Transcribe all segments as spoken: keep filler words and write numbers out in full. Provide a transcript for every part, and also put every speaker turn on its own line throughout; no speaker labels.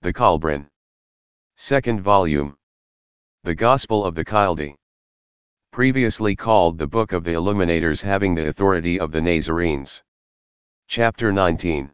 The Kalbrin. Second volume. The Gospel of the Chaldee. Previously called the Book of the Illuminators, having the authority of the Nazarenes. Chapter nineteen.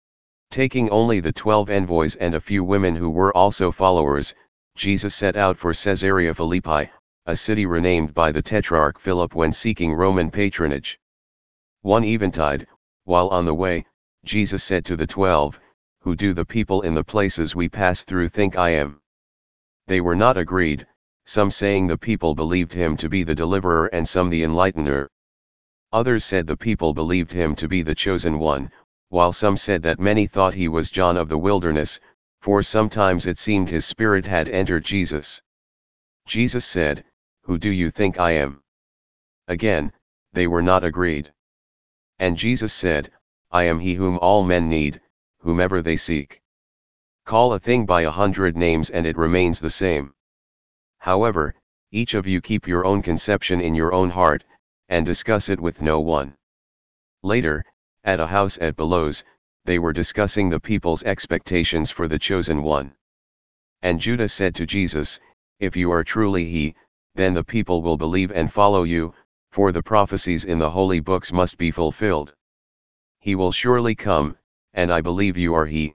Taking only the twelve envoys and a few women who were also followers, Jesus set out for Caesarea Philippi, a city renamed by the Tetrarch Philip when seeking Roman patronage. One eventide, while on the way, Jesus said to the twelve, "Who do the people in the places we pass through think I am?" They were not agreed, some saying the people believed him to be the deliverer and some the enlightener. Others said the people believed him to be the chosen one, while some said that many thought he was John of the wilderness, for sometimes it seemed his spirit had entered Jesus. Jesus said, "Who do you think I am?" Again, they were not agreed. And Jesus said, "I am he whom all men need, whomever they seek. Call a thing by a hundred names and it remains the same. However, each of you keep your own conception in your own heart, and discuss it with no one." Later, at a house at Belos, they were discussing the people's expectations for the chosen one. And Judas said to Jesus, "If you are truly he, then the people will believe and follow you, for the prophecies in the holy books must be fulfilled. He will surely come, and I believe you are he.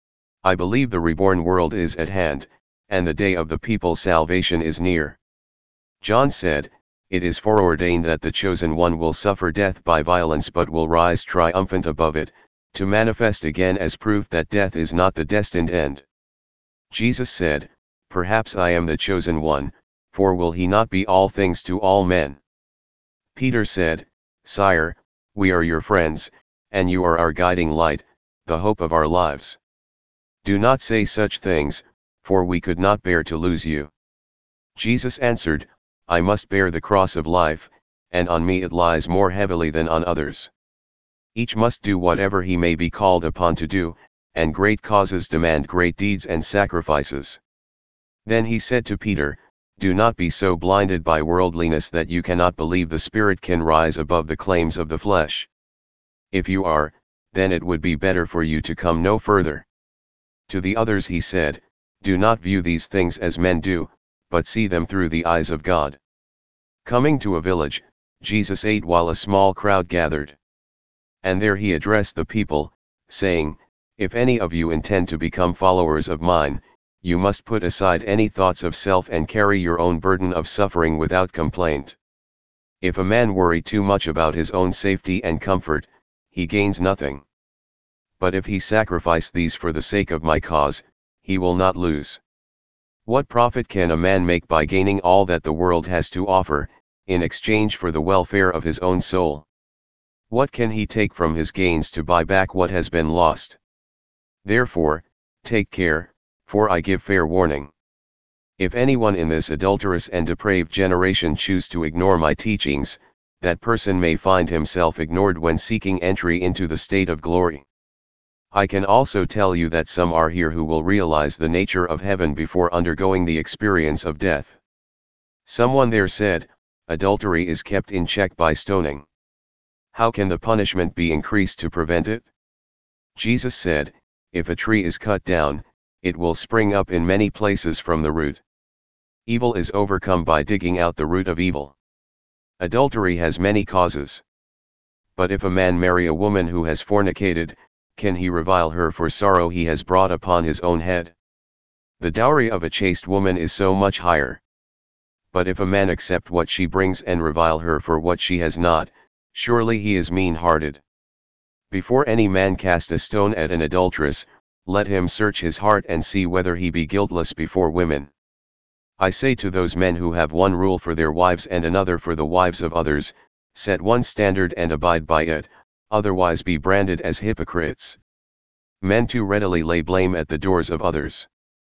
I believe the reborn world is at hand, and the day of the people's salvation is near." John said, "It is foreordained that the chosen one will suffer death by violence but will rise triumphant above it, to manifest again as proof that death is not the destined end." Jesus said, "Perhaps I am the chosen one, for will he not be all things to all men?" Peter said, "Sire, we are your friends, and you are our guiding light, the hope of our lives. Do not say such things, for we could not bear to lose you." Jesus answered, "I must bear the cross of life, and on me it lies more heavily than on others. Each must do whatever he may be called upon to do, and great causes demand great deeds and sacrifices." Then he said to Peter, "Do not be so blinded by worldliness that you cannot believe the Spirit can rise above the claims of the flesh. If you are, then it would be better for you to come no further." To the others he said, "Do not view these things as men do, but see them through the eyes of God." Coming to a village, Jesus ate while a small crowd gathered. And there he addressed the people, saying, "If any of you intend to become followers of mine, you must put aside any thoughts of self and carry your own burden of suffering without complaint. If a man worry too much about his own safety and comfort, he gains nothing. But if he sacrifice these for the sake of my cause, he will not lose. What profit can a man make by gaining all that the world has to offer, in exchange for the welfare of his own soul? What can he take from his gains to buy back what has been lost? Therefore, take care, for I give fair warning. If anyone in this adulterous and depraved generation choose to ignore my teachings, that person may find himself ignored when seeking entry into the state of glory. I can also tell you that some are here who will realize the nature of heaven before undergoing the experience of death." Someone there said, "Adultery is kept in check by stoning. How can the punishment be increased to prevent it?" Jesus said, "If a tree is cut down, it will spring up in many places from the root. Evil is overcome by digging out the root of evil. Adultery has many causes. But if a man marry a woman who has fornicated, can he revile her for sorrow he has brought upon his own head? The dowry of a chaste woman is so much higher. But if a man accept what she brings and revile her for what she has not, surely he is mean-hearted. Before any man cast a stone at an adulteress, let him search his heart and see whether he be guiltless before women. I say to those men who have one rule for their wives and another for the wives of others, set one standard and abide by it, otherwise be branded as hypocrites. Men too readily lay blame at the doors of others.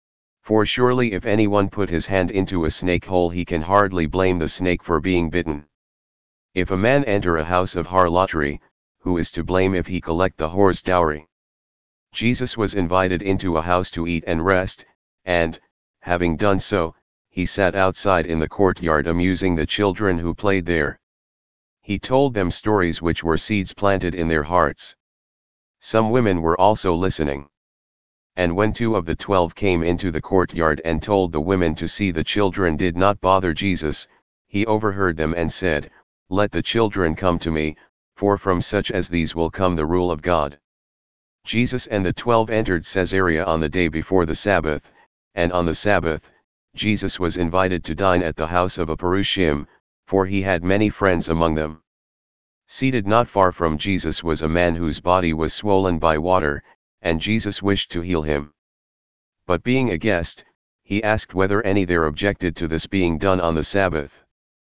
For surely if anyone put his hand into a snake hole he can hardly blame the snake for being bitten. If a man enter a house of harlotry, who is to blame if he collect the whore's dowry? Jesus was invited into a house to eat and rest, and, having done so, he sat outside in the courtyard amusing the children who played there. He told them stories which were seeds planted in their hearts. Some women were also listening. And when two of the twelve came into the courtyard and told the women to see the children did not bother Jesus, he overheard them and said, "Let the children come to me, for from such as these will come the rule of God." Jesus and the twelve entered Caesarea on the day before the Sabbath, and on the Sabbath, Jesus was invited to dine at the house of a Perusian, for he had many friends among them. Seated not far from Jesus was a man whose body was swollen by water, and Jesus wished to heal him. But being a guest, he asked whether any there objected to this being done on the Sabbath.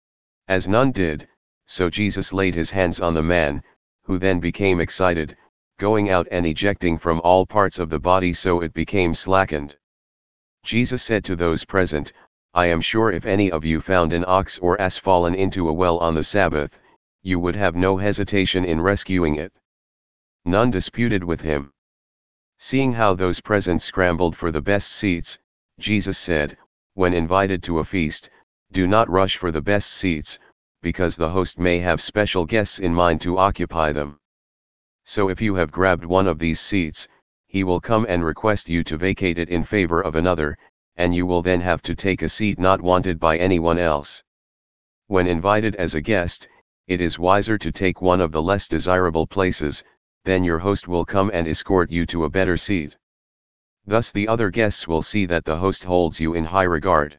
As none did, so Jesus laid his hands on the man, who then became excited, going out and ejecting from all parts of the body so it became slackened. Jesus said to those present, "I am sure if any of you found an ox or ass fallen into a well on the Sabbath, you would have no hesitation in rescuing it." None disputed with him. Seeing how those present scrambled for the best seats, Jesus said, "When invited to a feast, do not rush for the best seats, because the host may have special guests in mind to occupy them. So if you have grabbed one of these seats, he will come and request you to vacate it in favor of another, and you will then have to take a seat not wanted by anyone else. When invited as a guest, it is wiser to take one of the less desirable places, then your host will come and escort you to a better seat. Thus the other guests will see that the host holds you in high regard.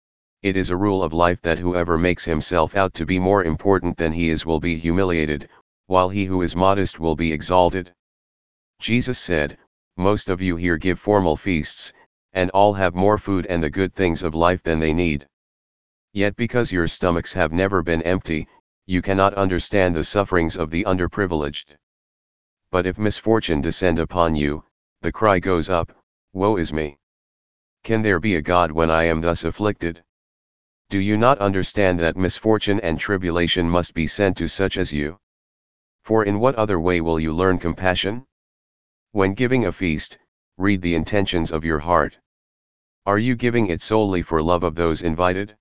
It is a rule of life that whoever makes himself out to be more important than he is will be humiliated, while he who is modest will be exalted." Jesus said, "Most of you here give formal feasts, and all have more food and the good things of life than they need. Yet because your stomachs have never been empty, you cannot understand the sufferings of the underprivileged. But if misfortune descend upon you, the cry goes up, 'Woe is me! Can there be a God when I am thus afflicted?' Do you not understand that misfortune and tribulation must be sent to such as you? For in what other way will you learn compassion? When giving a feast, read the intentions of your heart. Are you giving it solely for love of those invited?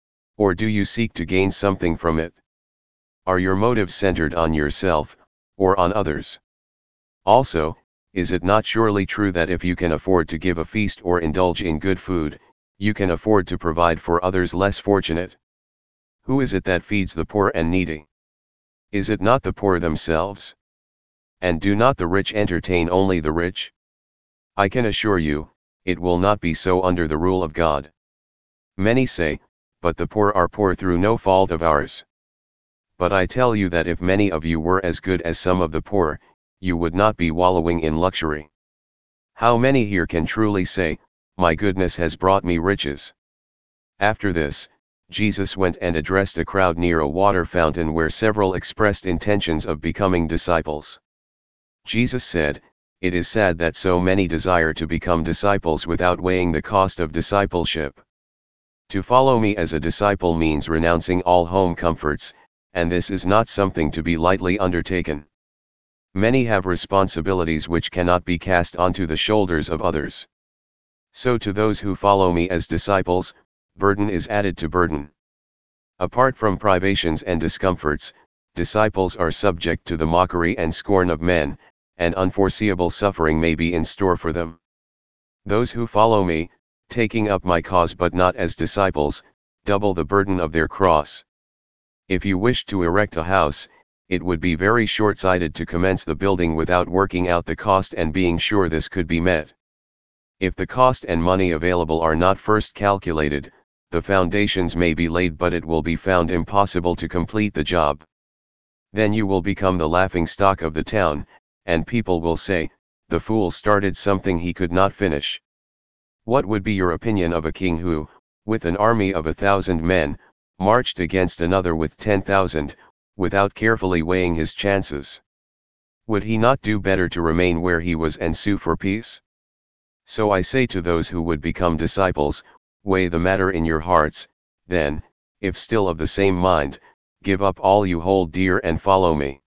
Or do you seek to gain something from it? Are your motives centered on yourself, or on others? Also, is it not surely true that if you can afford to give a feast or indulge in good food, you can afford to provide for others less fortunate? Who is it that feeds the poor and needy? Is it not the poor themselves? And do not the rich entertain only the rich? I can assure you, it will not be so under the rule of God. Many say, 'But the poor are poor through no fault of ours.' But I tell you that if many of you were as good as some of the poor, you would not be wallowing in luxury. How many here can truly say, 'My goodness has brought me riches'?" After this, Jesus went and addressed a crowd near a water fountain where several expressed intentions of becoming disciples. Jesus said, "It is sad that so many desire to become disciples without weighing the cost of discipleship. To follow me as a disciple means renouncing all home comforts, and this is not something to be lightly undertaken. Many have responsibilities which cannot be cast onto the shoulders of others. So to those who follow me as disciples, burden is added to burden. Apart from privations and discomforts, disciples are subject to the mockery and scorn of men, and unforeseeable suffering may be in store for them. Those who follow me, taking up my cause but not as disciples, double the burden of their cross. If you wish to erect a house, it would be very short-sighted to commence the building without working out the cost and being sure this could be met. If the cost and money available are not first calculated, the foundations may be laid but it will be found impossible to complete the job. Then you will become the laughing stock of the town, and people will say, 'The fool started something he could not finish.' What would be your opinion of a king who, with an army of a thousand men, marched against another with ten thousand, without carefully weighing his chances? Would he not do better to remain where he was and sue for peace? So I say to those who would become disciples, weigh the matter in your hearts, then, if still of the same mind, give up all you hold dear and follow me.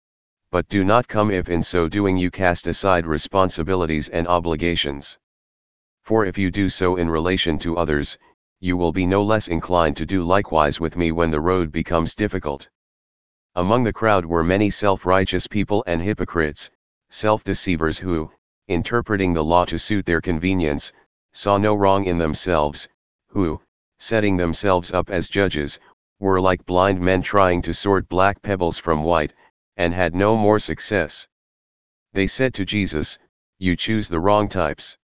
But do not come if in so doing you cast aside responsibilities and obligations. For if you do so in relation to others, you will be no less inclined to do likewise with me when the road becomes difficult." Among the crowd were many self-righteous people and hypocrites, self-deceivers who, interpreting the law to suit their convenience, saw no wrong in themselves, who, setting themselves up as judges, were like blind men trying to sort black pebbles from white, and had no more success. They said to Jesus, "You choose the wrong types.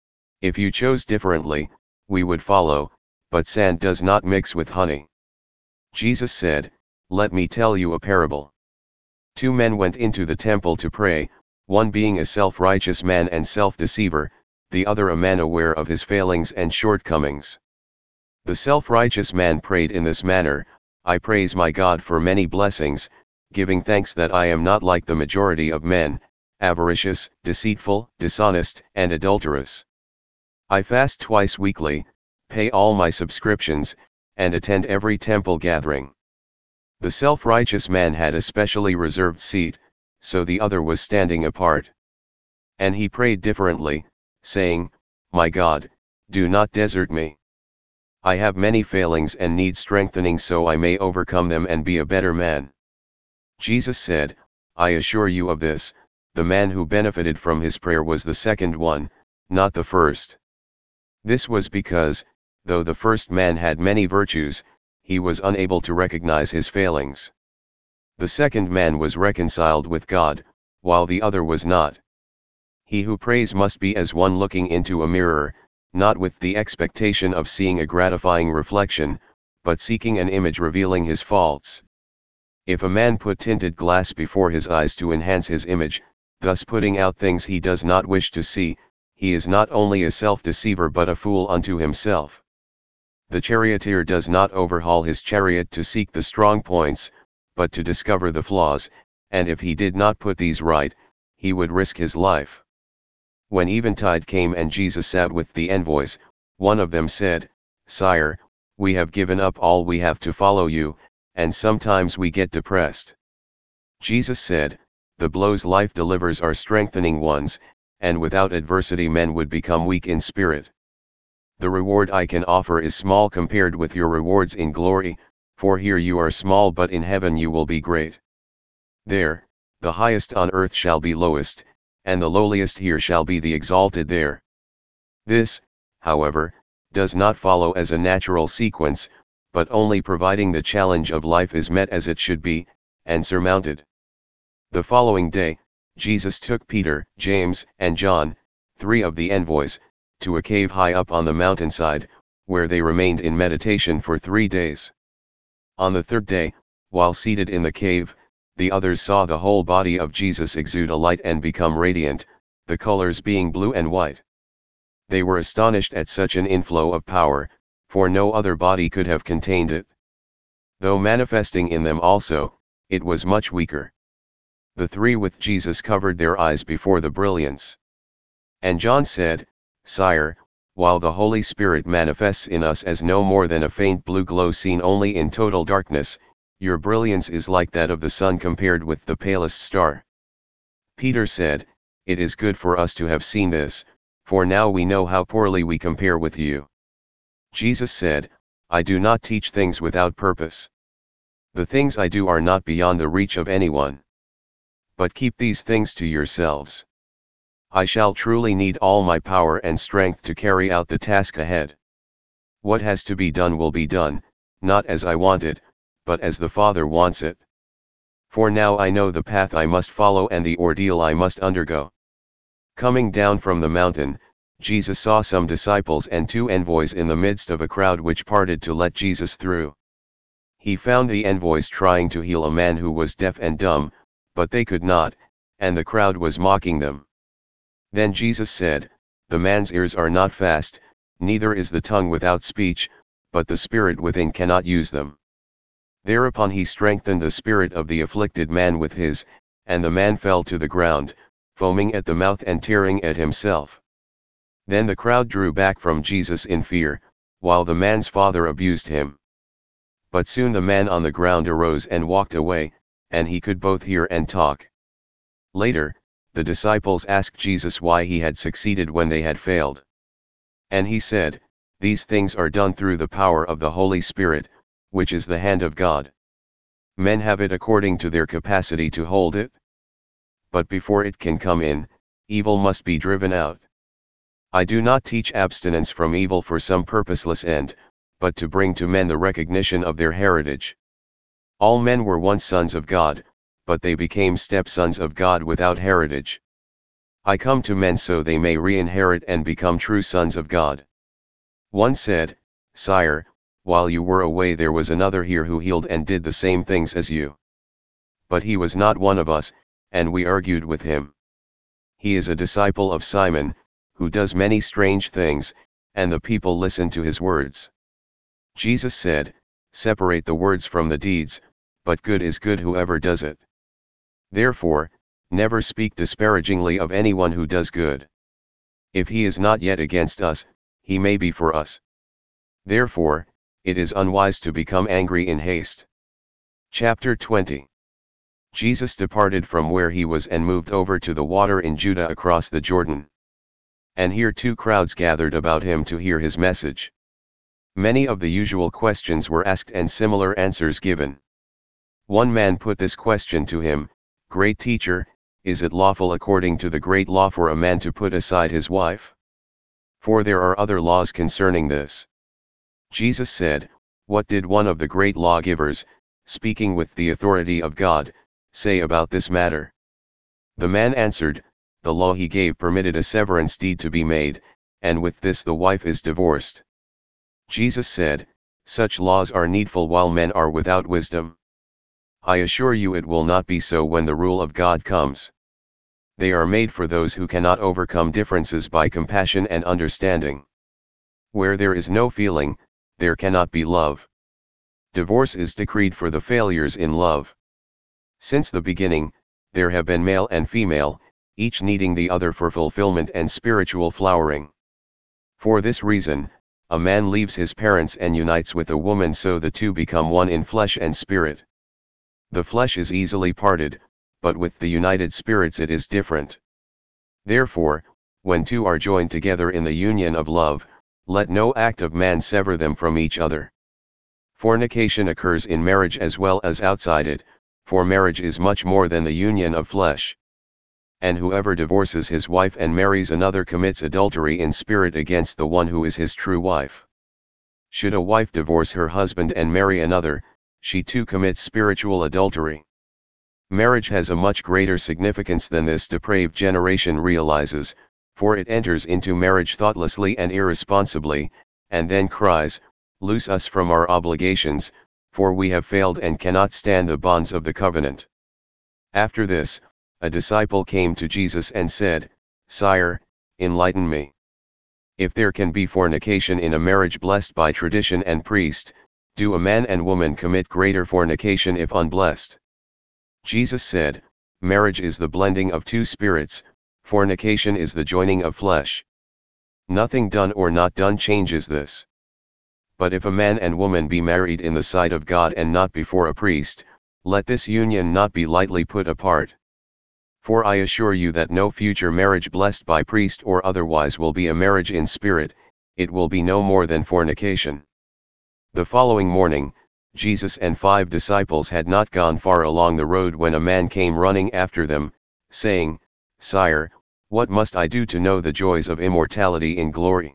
If you chose differently, we would follow, but sand does not mix with honey." Jesus said, "Let me tell you a parable. Two men went into the temple to pray, one being a self-righteous man and self-deceiver, the other a man aware of his failings and shortcomings. The self-righteous man prayed in this manner, 'I praise my God for many blessings, giving thanks that I am not like the majority of men, avaricious, deceitful, dishonest, and adulterous. I fast twice weekly, pay all my subscriptions, and attend every temple gathering.' The self-righteous man had a specially reserved seat, so the other was standing apart. And he prayed differently, saying, 'My God, do not desert me. I have many failings and need strengthening so I may overcome them and be a better man.' Jesus said, 'I assure you of this, the man who benefited from his prayer was the second one, not the first. This was because, though the first man had many virtues, he was unable to recognize his failings. The second man was reconciled with God, while the other was not. He who prays must be as one looking into a mirror, not with the expectation of seeing a gratifying reflection, but seeking an image revealing his faults. If a man put tinted glass before his eyes to enhance his image, thus putting out things he does not wish to see, he is not only a self-deceiver but a fool unto himself. The charioteer does not overhaul his chariot to seek the strong points, but to discover the flaws, and if he did not put these right, he would risk his life. When eventide came and Jesus sat with the envoys, one of them said, 'Sire, we have given up all we have to follow you, and sometimes we get depressed.' Jesus said, 'The blows life delivers are strengthening ones, and without adversity men would become weak in spirit. The reward I can offer is small compared with your rewards in glory, for here you are small but in heaven you will be great. There, the highest on earth shall be lowest, and the lowliest here shall be the exalted there.' This, however, does not follow as a natural sequence, but only providing the challenge of life is met as it should be, and surmounted. The following day, Jesus took Peter, James, and John, three of the envoys, to a cave high up on the mountainside, where they remained in meditation for three days. On the third day, while seated in the cave, the others saw the whole body of Jesus exude a light and become radiant, the colors being blue and white. They were astonished at such an inflow of power, for no other body could have contained it. Though manifesting in them also, it was much weaker. The three with Jesus covered their eyes before the brilliance. And John said, 'Sire, while the Holy Spirit manifests in us as no more than a faint blue glow seen only in total darkness, your brilliance is like that of the sun compared with the palest star.' Peter said, 'It is good for us to have seen this, for now we know how poorly we compare with you.' Jesus said, 'I do not teach things without purpose. The things I do are not beyond the reach of anyone. But keep these things to yourselves. I shall truly need all my power and strength to carry out the task ahead. What has to be done will be done, not as I want it, but as the Father wants it. For now I know the path I must follow and the ordeal I must undergo.' Coming down from the mountain, Jesus saw some disciples and two envoys in the midst of a crowd which parted to let Jesus through. He found the envoys trying to heal a man who was deaf and dumb, but they could not, and the crowd was mocking them. Then Jesus said, 'The man's ears are not fast, neither is the tongue without speech, but the spirit within cannot use them.' Thereupon he strengthened the spirit of the afflicted man with his, and the man fell to the ground, foaming at the mouth and tearing at himself. Then the crowd drew back from Jesus in fear, while the man's father abused him. But soon the man on the ground arose and walked away, and he could both hear and talk. Later, the disciples asked Jesus why he had succeeded when they had failed. And he said, 'These things are done through the power of the Holy Spirit, which is the hand of God. Men have it according to their capacity to hold it. But before it can come in, evil must be driven out. I do not teach abstinence from evil for some purposeless end, but to bring to men the recognition of their heritage. All men were once sons of God, but they became stepsons of God without heritage. I come to men so they may re-inherit and become true sons of God. One said, Sire, while you were away there was another here who healed and did the same things as you. But he was not one of us, and we argued with him. He is a disciple of Simon, who does many strange things, and the people listened to his words. Jesus said, Separate the words from the deeds, but good is good whoever does it. Therefore, never speak disparagingly of anyone who does good. If he is not yet against us, he may be for us. Therefore, it is unwise to become angry in haste. Chapter twenty. Jesus departed from where he was and moved over to the water in Judah across the Jordan. And here two crowds gathered about him to hear his message. Many of the usual questions were asked and similar answers given. One man put this question to him, Great teacher, is it lawful according to the great law for a man to put aside his wife? For there are other laws concerning this. Jesus said, What did one of the great lawgivers, speaking with the authority of God, say about this matter? The man answered, The law he gave permitted a severance deed to be made, and with this the wife is divorced. Jesus said, Such laws are needful while men are without wisdom. I assure you it will not be so when the rule of God comes. They are made for those who cannot overcome differences by compassion and understanding. Where there is no feeling, there cannot be love. Divorce is decreed for the failures in love. Since the beginning, there have been male and female, each needing the other for fulfillment and spiritual flowering. For this reason, a man leaves his parents and unites with a woman so the two become one in flesh and spirit. The flesh is easily parted, but with the united spirits it is different. Therefore, when two are joined together in the union of love, let no act of man sever them from each other. Fornication occurs in marriage as well as outside it, for marriage is much more than the union of flesh. And whoever divorces his wife and marries another commits adultery in spirit against the one who is his true wife. Should a wife divorce her husband and marry another, she too commits spiritual adultery. Marriage has a much greater significance than this depraved generation realizes, for it enters into marriage thoughtlessly and irresponsibly, and then cries, Loose us from our obligations, for we have failed and cannot stand the bonds of the covenant. After this, a disciple came to Jesus and said, Sire, enlighten me. If there can be fornication in a marriage blessed by tradition and priest, do a man and woman commit greater fornication if unblessed? Jesus said, Marriage is the blending of two spirits, fornication is the joining of flesh. Nothing done or not done changes this. But if a man and woman be married in the sight of God and not before a priest, let this union not be lightly put apart. For I assure you that no future marriage blessed by priest or otherwise will be a marriage in spirit, it will be no more than fornication. The following morning, Jesus and five disciples had not gone far along the road when a man came running after them, saying, Sire, what must I do to know the joys of immortality in glory?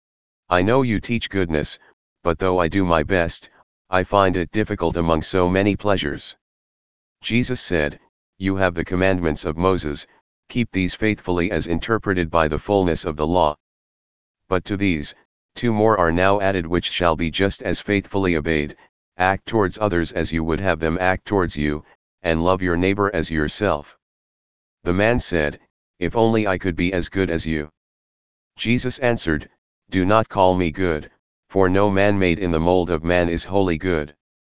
I know you teach goodness, but though I do my best, I find it difficult among so many pleasures. Jesus said, You have the commandments of Moses, keep these faithfully as interpreted by the fullness of the law. But to these, two more are now added which shall be just as faithfully obeyed, act towards others as you would have them act towards you, and love your neighbor as yourself. The man said, If only I could be as good as you. Jesus answered, Do not call me good, for no man made in the mold of man is wholly good.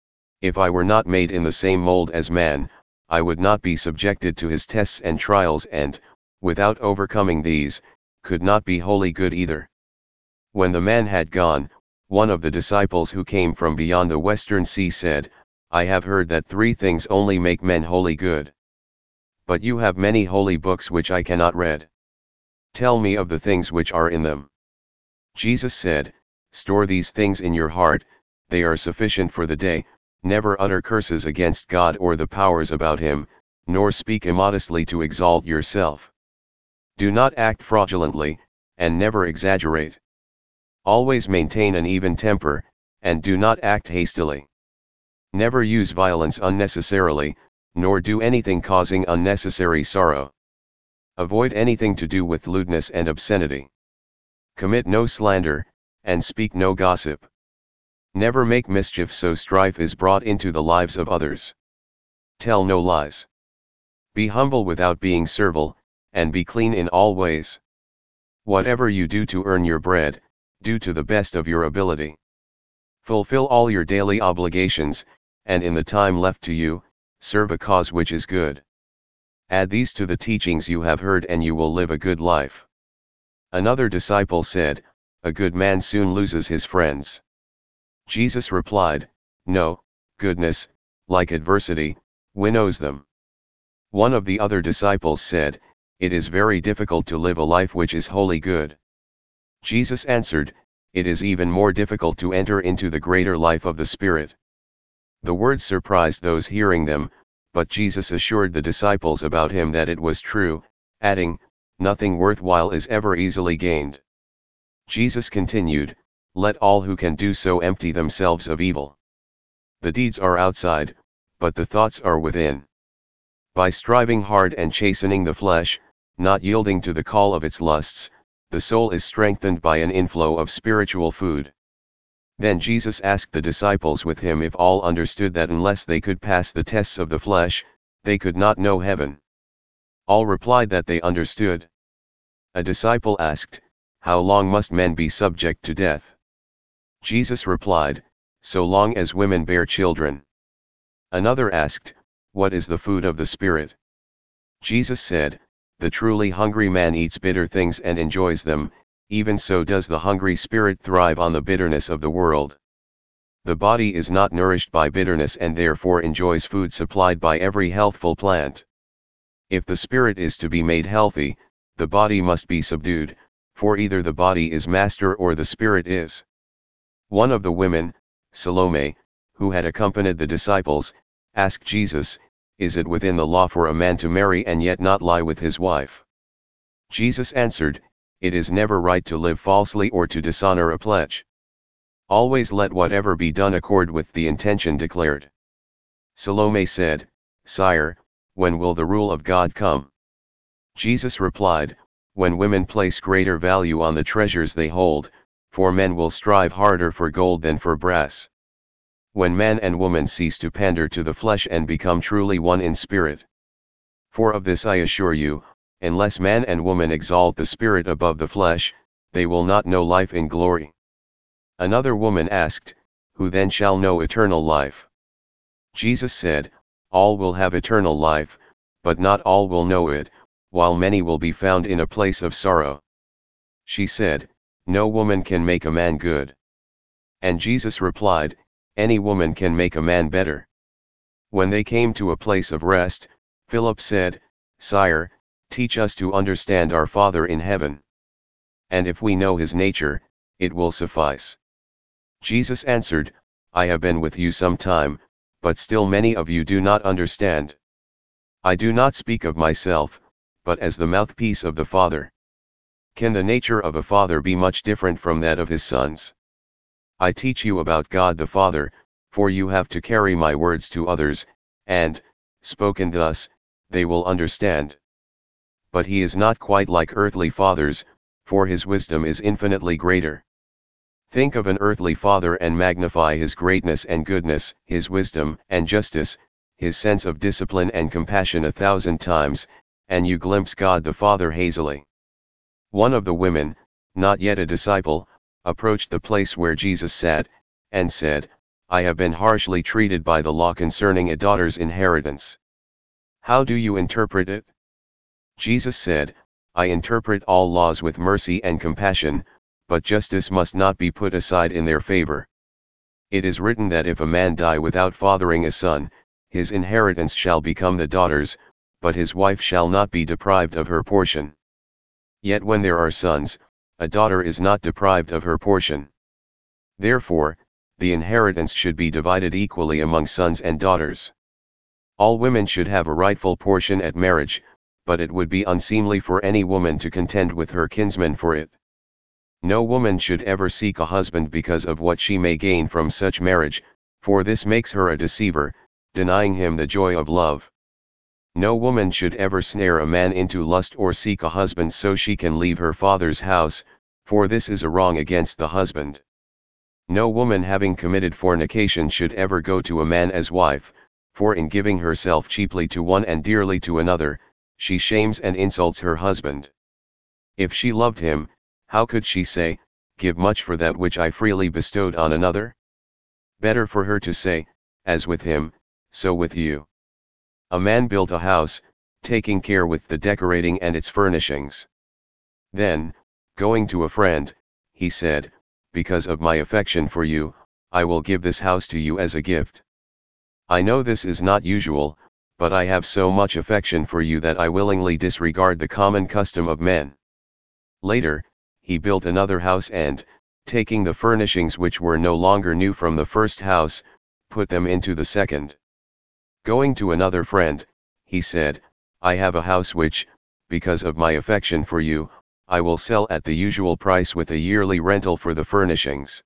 If I were not made in the same mold as man, I would not be subjected to his tests and trials and, without overcoming these, could not be wholly good either. When the man had gone, one of the disciples who came from beyond the western sea said, I have heard that three things only make men wholly good. But you have many holy books which I cannot read. Tell me of the things which are in them. Jesus said, Store these things in your heart, they are sufficient for the day, never utter curses against God or the powers about him, nor speak immodestly to exalt yourself. Do not act fraudulently, and never exaggerate. Always maintain an even temper, and do not act hastily. Never use violence unnecessarily, nor do anything causing unnecessary sorrow. Avoid anything to do with lewdness and obscenity. Commit no slander, and speak no gossip. Never make mischief so strife is brought into the lives of others. Tell no lies. Be humble without being servile, and be clean in all ways. Whatever you do to earn your bread, do to the best of your ability. Fulfill all your daily obligations, and in the time left to you, serve a cause which is good. Add these to the teachings you have heard and you will live a good life. Another disciple said, a good man soon loses his friends. Jesus replied, no, goodness, like adversity, winnows them. One of the other disciples said, it is very difficult to live a life which is wholly good. Jesus answered, it is even more difficult to enter into the greater life of the Spirit. The words surprised those hearing them, but Jesus assured the disciples about him that it was true, adding, nothing worthwhile is ever easily gained. Jesus continued, let all who can do so empty themselves of evil. The deeds are outside, but the thoughts are within. By striving hard and chastening the flesh, not yielding to the call of its lusts, the soul is strengthened by an inflow of spiritual food. Then Jesus asked the disciples with him if all understood that unless they could pass the tests of the flesh, they could not know heaven. All replied that they understood. A disciple asked, how long must men be subject to death? Jesus replied, so long as women bear children. Another asked, what is the food of the Spirit? Jesus said, the truly hungry man eats bitter things and enjoys them, even so does the hungry spirit thrive on the bitterness of the world. The body is not nourished by bitterness and therefore enjoys food supplied by every healthful plant. If the spirit is to be made healthy, the body must be subdued, for either the body is master or the spirit is. One of the women, Salome, who had accompanied the disciples, asked Jesus, is it within the law for a man to marry and yet not lie with his wife? Jesus answered, it is never right to live falsely or to dishonor a pledge. Always let whatever be done accord with the intention declared. Salome said, Sire, when will the rule of God come? Jesus replied, when women place greater value on the treasures they hold, for men will strive harder for gold than for brass. When man and woman cease to pander to the flesh and become truly one in spirit. For of this I assure you, unless man and woman exalt the spirit above the flesh, they will not know life in glory. Another woman asked, who then shall know eternal life? Jesus said, all will have eternal life, but not all will know it, while many will be found in a place of sorrow. She said, no woman can make a man good. And Jesus replied, any woman can make a man better. When they came to a place of rest, Philip said, Sire, teach us to understand our Father in heaven. And if we know his nature, it will suffice. Jesus answered, I have been with you some time, but still many of you do not understand. I do not speak of myself, but as the mouthpiece of the Father. Can the nature of a father be much different from that of his sons? I teach you about God the Father, for you have to carry my words to others, and, spoken thus, they will understand. But he is not quite like earthly fathers, for his wisdom is infinitely greater. Think of an earthly father and magnify his greatness and goodness, his wisdom and justice, his sense of discipline and compassion a thousand times, and you glimpse God the Father hazily. One of the women, not yet a disciple, approached the place where Jesus sat, and said, I have been harshly treated by the law concerning a daughter's inheritance. How do you interpret it? Jesus said, I interpret all laws with mercy and compassion, but justice must not be put aside in their favor. It is written that if a man die without fathering a son, his inheritance shall become the daughter's, but his wife shall not be deprived of her portion. Yet when there are sons, a daughter is not deprived of her portion. Therefore, the inheritance should be divided equally among sons and daughters. All women should have a rightful portion at marriage, but it would be unseemly for any woman to contend with her kinsman for it. No woman should ever seek a husband because of what she may gain from such marriage, for this makes her a deceiver, denying him the joy of love. No woman should ever snare a man into lust or seek a husband so she can leave her father's house, for this is a wrong against the husband. No woman having committed fornication should ever go to a man as wife, for in giving herself cheaply to one and dearly to another, she shames and insults her husband. If she loved him, how could she say, "Give much for that which I freely bestowed on another"? Better for her to say, "As with him, so with you." A man built a house, taking care with the decorating and its furnishings. Then, going to a friend, he said, "Because of my affection for you, I will give this house to you as a gift. I know this is not usual, but I have so much affection for you that I willingly disregard the common custom of men." Later, he built another house and, taking the furnishings which were no longer new from the first house, put them into the second. Going to another friend, he said, "I have a house which, because of my affection for you, I will sell at the usual price with a yearly rental for the furnishings."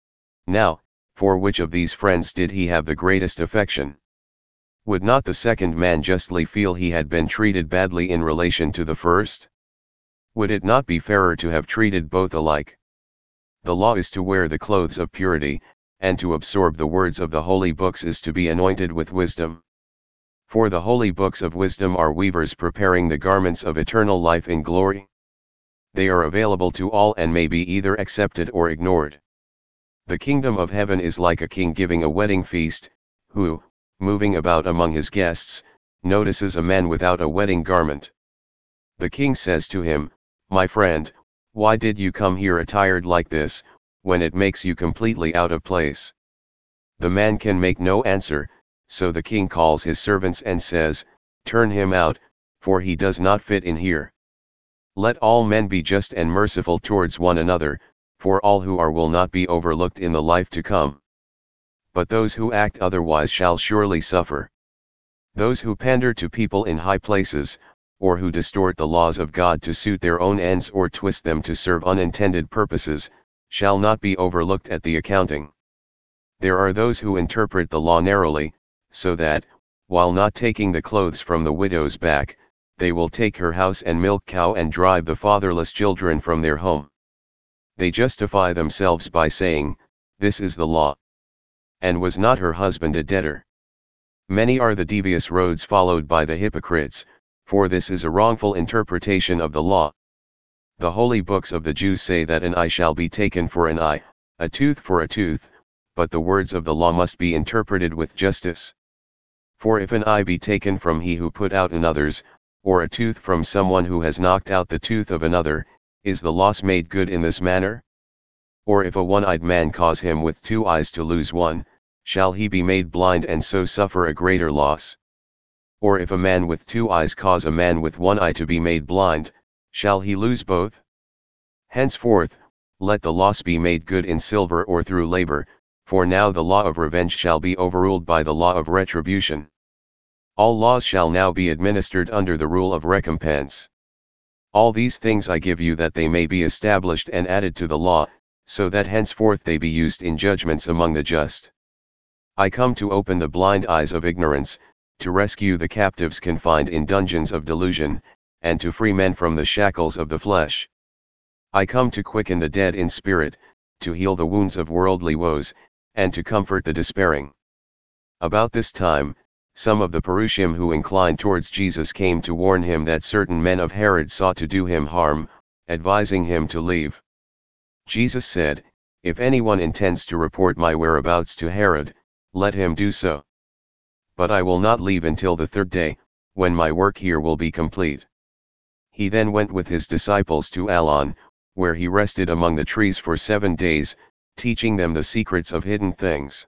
Now, for which of these friends did he have the greatest affection? Would not the second man justly feel he had been treated badly in relation to the first? Would it not be fairer to have treated both alike? The law is to wear the clothes of purity, and to absorb the words of the holy books is to be anointed with wisdom. For the holy books of wisdom are weavers preparing the garments of eternal life in glory. They are available to all and may be either accepted or ignored. The kingdom of heaven is like a king giving a wedding feast, who, moving about among his guests, notices a man without a wedding garment. The king says to him, "My friend, why did you come here attired like this, when it makes you completely out of place?" The man can make no answer, so the king calls his servants and says, "Turn him out, for he does not fit in here." Let all men be just and merciful towards one another, for all who are will not be overlooked in the life to come. But those who act otherwise shall surely suffer. Those who pander to people in high places, or who distort the laws of God to suit their own ends or twist them to serve unintended purposes, shall not be overlooked at the accounting. There are those who interpret the law narrowly, so that, while not taking the clothes from the widow's back, they will take her house and milk cow and drive the fatherless children from their home. They justify themselves by saying, "This is the law. And was not her husband a debtor?" Many are the devious roads followed by the hypocrites, for this is a wrongful interpretation of the law. The holy books of the Jews say that an eye shall be taken for an eye, a tooth for a tooth, but the words of the law must be interpreted with justice. For if an eye be taken from he who put out another's, or a tooth from someone who has knocked out the tooth of another, is the loss made good in this manner? Or if a one-eyed man cause him with two eyes to lose one, shall he be made blind and so suffer a greater loss? Or if a man with two eyes cause a man with one eye to be made blind, shall he lose both? Henceforth, let the loss be made good in silver or through labor, for now the law of revenge shall be overruled by the law of retribution. All laws shall now be administered under the rule of recompense. All these things I give you that they may be established and added to the law, so that henceforth they be used in judgments among the just. I come to open the blind eyes of ignorance, to rescue the captives confined in dungeons of delusion, and to free men from the shackles of the flesh. I come to quicken the dead in spirit, to heal the wounds of worldly woes, and to comfort the despairing. About this time, some of the Perusium who inclined towards Jesus came to warn him that certain men of Herod sought to do him harm, advising him to leave. Jesus said, "If anyone intends to report my whereabouts to Herod, let him do so. But I will not leave until the third day, when my work here will be complete." He then went with his disciples to Aulon, where he rested among the trees for seven days, teaching them the secrets of hidden things.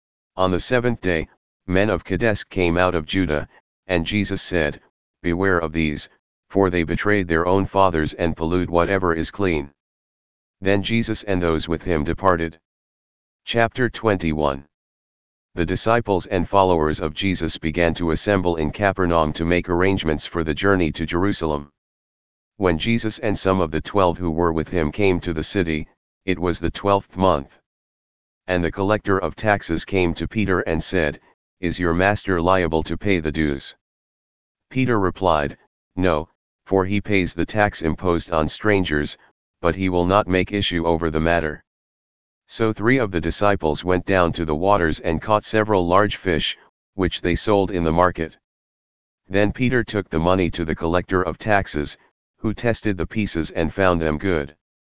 On the seventh day, men of Kadesh came out of Judah, and Jesus said, "Beware of these, for they betrayed their own fathers and pollute whatever is clean." Then Jesus and those with him departed. Chapter twenty-one. The disciples and followers of Jesus began to assemble in Capernaum to make arrangements for the journey to Jerusalem. When Jesus and some of the twelve who were with him came to the city, it was the twelfth month. And the collector of taxes came to Peter and said, "Is your master liable to pay the dues?" Peter replied, "No, for he pays the tax imposed on strangers, but he will not make issue over the matter." So three of the disciples went down to the waters and caught several large fish, which they sold in the market. Then Peter took the money to the collector of taxes, who tested the pieces and found them good.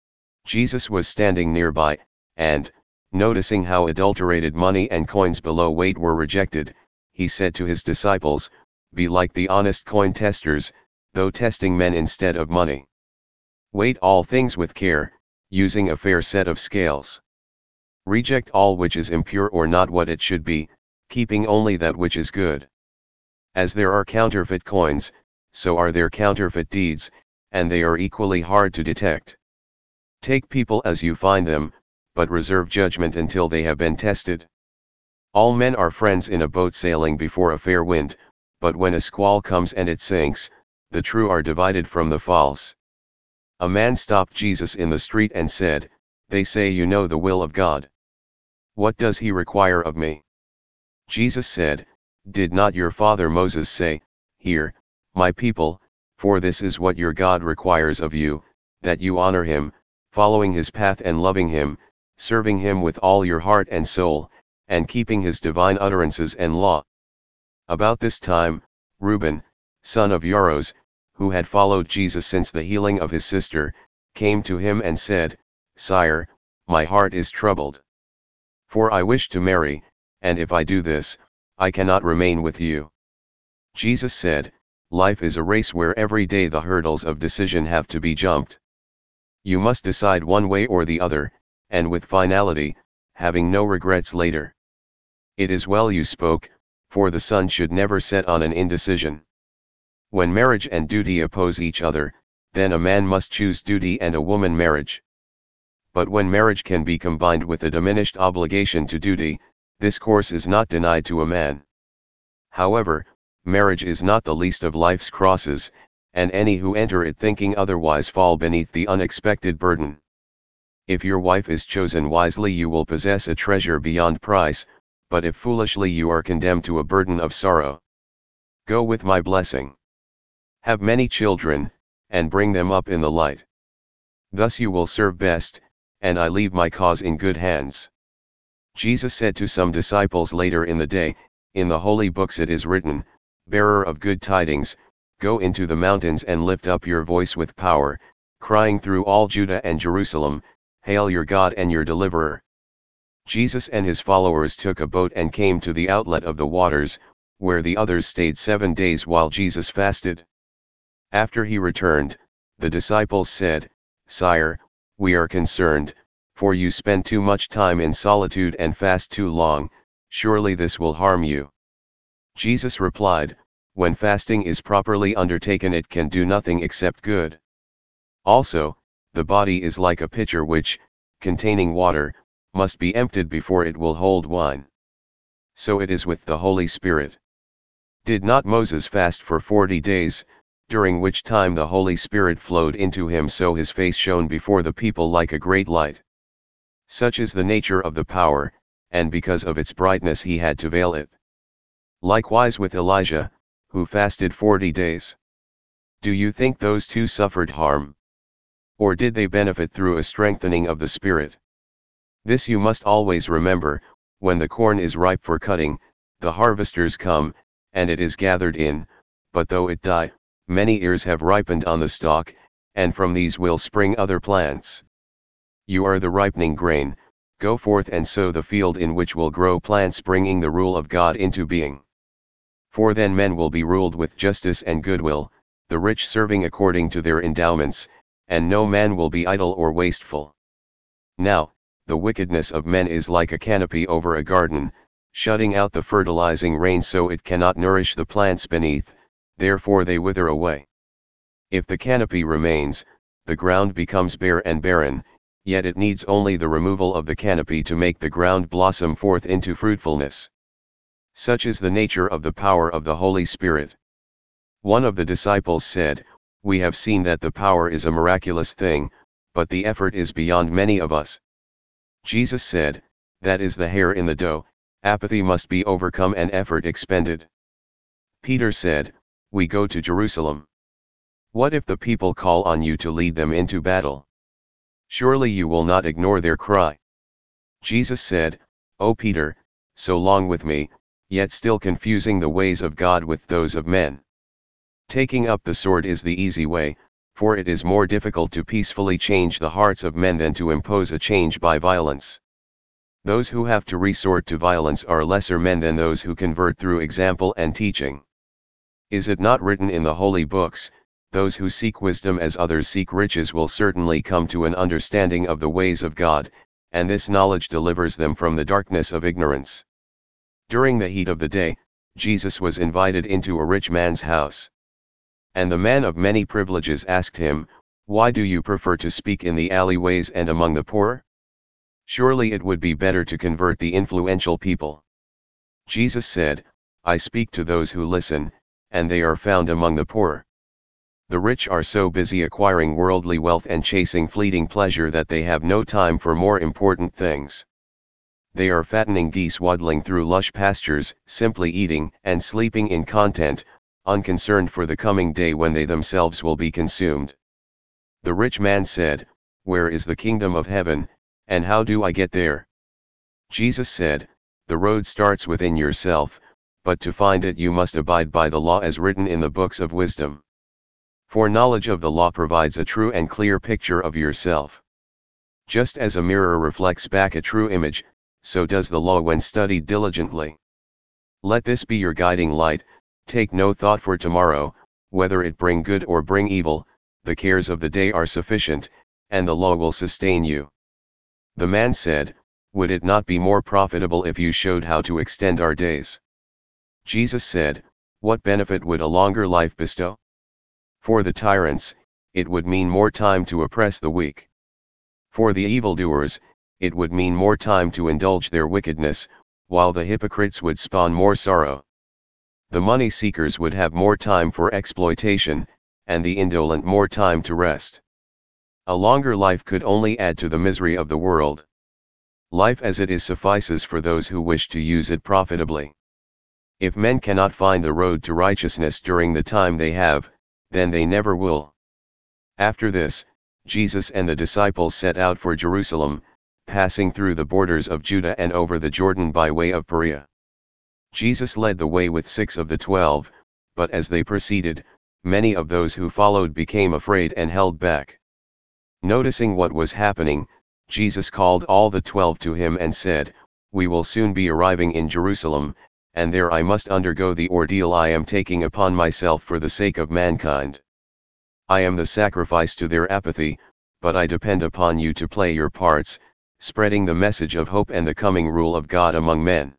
Jesus was standing nearby, and, noticing how adulterated money and coins below weight were rejected, he said to his disciples, "Be like the honest coin testers, though testing men instead of money. Weight all things with care, using a fair set of scales. Reject all which is impure or not what it should be, keeping only that which is good. As there are counterfeit coins, so are there counterfeit deeds, and they are equally hard to detect. Take people as you find them, but reserve judgment until they have been tested. All men are friends in a boat sailing before a fair wind, but when a squall comes and it sinks, the true are divided from the false." A man stopped Jesus in the street and said, "They say you know the will of God. What does he require of me?" Jesus said, "Did not your father Moses say, 'Hear, my people, for this is what your God requires of you, that you honor him, following his path and loving him, serving him with all your heart and soul, and keeping his divine utterances and law?'" About this time, Reuben, son of Yaros, who had followed Jesus since the healing of his sister, came to him and said, "Sire, my heart is troubled. For I wish to marry, and if I do this, I cannot remain with you." Jesus said, "Life is a race where every day the hurdles of decision have to be jumped. You must decide one way or the other, and with finality, having no regrets later. It is well you spoke, for the sun should never set on an indecision. When marriage and duty oppose each other, then a man must choose duty and a woman marriage. But when marriage can be combined with a diminished obligation to duty, this course is not denied to a man. However, marriage is not the least of life's crosses, and any who enter it thinking otherwise fall beneath the unexpected burden. If your wife is chosen wisely you will possess a treasure beyond price, but if foolishly you are condemned to a burden of sorrow. Go with my blessing. Have many children, and bring them up in the light. Thus you will serve best, and I leave my cause in good hands." Jesus said to some disciples later in the day, "In the holy books it is written, 'Bearer of good tidings, go into the mountains and lift up your voice with power, crying through all Judah and Jerusalem, Hail your God and your deliverer.'" Jesus and his followers took a boat and came to the outlet of the waters, where the others stayed seven days while Jesus fasted. After he returned, the disciples said, "Sire, we are concerned, for you spend too much time in solitude and fast too long, surely this will harm you." Jesus replied, "When fasting is properly undertaken it can do nothing except good. Also, the body is like a pitcher which, containing water, must be emptied before it will hold wine. So it is with the Holy Spirit. Did not Moses fast for forty days, during which time the Holy Spirit flowed into him so his face shone before the people like a great light? Such is the nature of the power, and because of its brightness he had to veil it. Likewise with Elijah, who fasted forty days. Do you think those two suffered harm? Or did they benefit through a strengthening of the Spirit? This you must always remember, when the corn is ripe for cutting, the harvesters come, and it is gathered in, but though it die, many ears have ripened on the stalk, and from these will spring other plants. You are the ripening grain, go forth and sow the field in which will grow plants bringing the rule of God into being. For then men will be ruled with justice and goodwill, the rich serving according to their endowments, and no man will be idle or wasteful. Now, the wickedness of men is like a canopy over a garden, shutting out the fertilizing rain so it cannot nourish the plants beneath, therefore they wither away. If the canopy remains, the ground becomes bare and barren, yet it needs only the removal of the canopy to make the ground blossom forth into fruitfulness. Such is the nature of the power of the Holy Spirit. One of the disciples said, "We have seen that the power is a miraculous thing, but the effort is beyond many of us." Jesus said, "That is the hair in the dough, apathy must be overcome and effort expended." Peter said, "We go to Jerusalem. What if the people call on you to lead them into battle? Surely you will not ignore their cry." Jesus said, "O Peter, so long with me, yet still confusing the ways of God with those of men. Taking up the sword is the easy way, for it is more difficult to peacefully change the hearts of men than to impose a change by violence. Those who have to resort to violence are lesser men than those who convert through example and teaching. Is it not written in the holy books, 'Those who seek wisdom as others seek riches will certainly come to an understanding of the ways of God, and this knowledge delivers them from the darkness of ignorance'?" During the heat of the day, Jesus was invited into a rich man's house. And the man of many privileges asked him, "Why do you prefer to speak in the alleyways and among the poor? Surely it would be better to convert the influential people." Jesus said, "I speak to those who listen, and they are found among the poor. The rich are so busy acquiring worldly wealth and chasing fleeting pleasure that they have no time for more important things. They are fattening geese waddling through lush pastures, simply eating and sleeping in content, unconcerned for the coming day when they themselves will be consumed." The rich man said, "Where is the kingdom of heaven, and how do I get there?" Jesus said, "The road starts within yourself, but to find it you must abide by the law as written in the books of wisdom. For knowledge of the law provides a true and clear picture of yourself. Just as a mirror reflects back a true image, so does the law when studied diligently. Let this be your guiding light. Take no thought for tomorrow, whether it bring good or bring evil, the cares of the day are sufficient, and the law will sustain you." The man said, "Would it not be more profitable if you showed how to extend our days?" Jesus said, "What benefit would a longer life bestow? For the tyrants, it would mean more time to oppress the weak. For the evildoers, it would mean more time to indulge their wickedness, while the hypocrites would spawn more sorrow. The money seekers would have more time for exploitation, and the indolent more time to rest. A longer life could only add to the misery of the world. Life as it is suffices for those who wish to use it profitably. If men cannot find the road to righteousness during the time they have, then they never will." After this, Jesus and the disciples set out for Jerusalem, passing through the borders of Judah and over the Jordan by way of Perea. Jesus led the way with six of the twelve, but as they proceeded, many of those who followed became afraid and held back. Noticing what was happening, Jesus called all the twelve to him and said, "We will soon be arriving in Jerusalem, and there I must undergo the ordeal I am taking upon myself for the sake of mankind. I am the sacrifice to their apathy, but I depend upon you to play your parts, spreading the message of hope and the coming rule of God among men.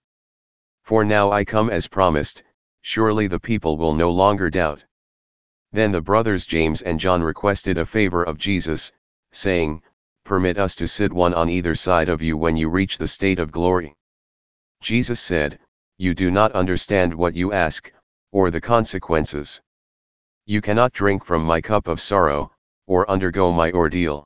For now I come as promised, surely the people will no longer doubt." Then the brothers James and John requested a favor of Jesus, saying, "Permit us to sit one on either side of you when you reach the state of glory." Jesus said, "You do not understand what you ask, or the consequences. You cannot drink from my cup of sorrow, or undergo my ordeal.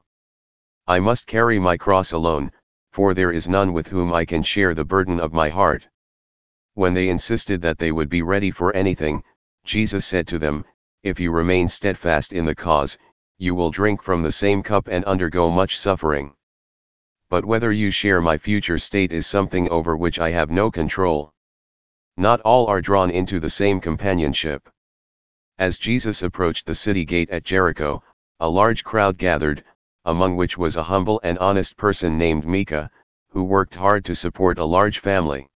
I must carry my cross alone, for there is none with whom I can share the burden of my heart." When they insisted that they would be ready for anything, Jesus said to them, "If you remain steadfast in the cause, you will drink from the same cup and undergo much suffering. But whether you share my future state is something over which I have no control. Not all are drawn into the same companionship." As Jesus approached the city gate at Jericho, a large crowd gathered, among which was a humble and honest person named Micah, who worked hard to support a large family.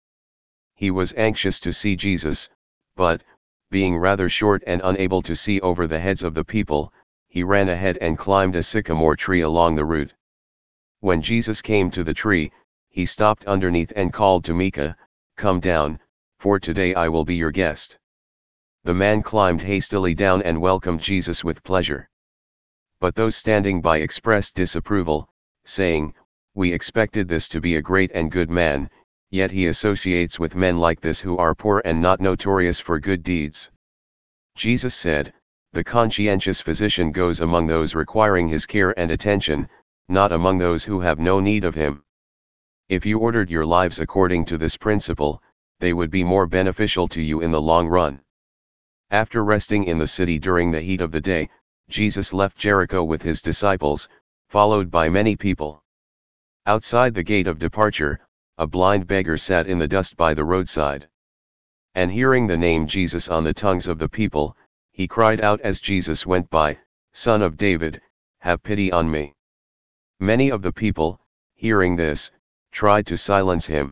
He was anxious to see Jesus, but, being rather short and unable to see over the heads of the people, he ran ahead and climbed a sycamore tree along the route. When Jesus came to the tree, he stopped underneath and called to Micah, "Come down, for today I will be your guest." The man climbed hastily down and welcomed Jesus with pleasure. But those standing by expressed disapproval, saying, "We expected this to be a great and good man, yet he associates with men like this who are poor and not notorious for good deeds. Jesus said, "The conscientious physician goes among those requiring his care and attention, not among those who have no need of him." If you ordered your lives according to this principle, they would be more beneficial to you in the long run. After resting in the city during the heat of the day, Jesus left Jericho with his disciples, followed by many people. Outside the gate of departure, a blind beggar sat in the dust by the roadside. And hearing the name Jesus on the tongues of the people, he cried out as Jesus went by, "Son of David, have pity on me." Many of the people, hearing this, tried to silence him.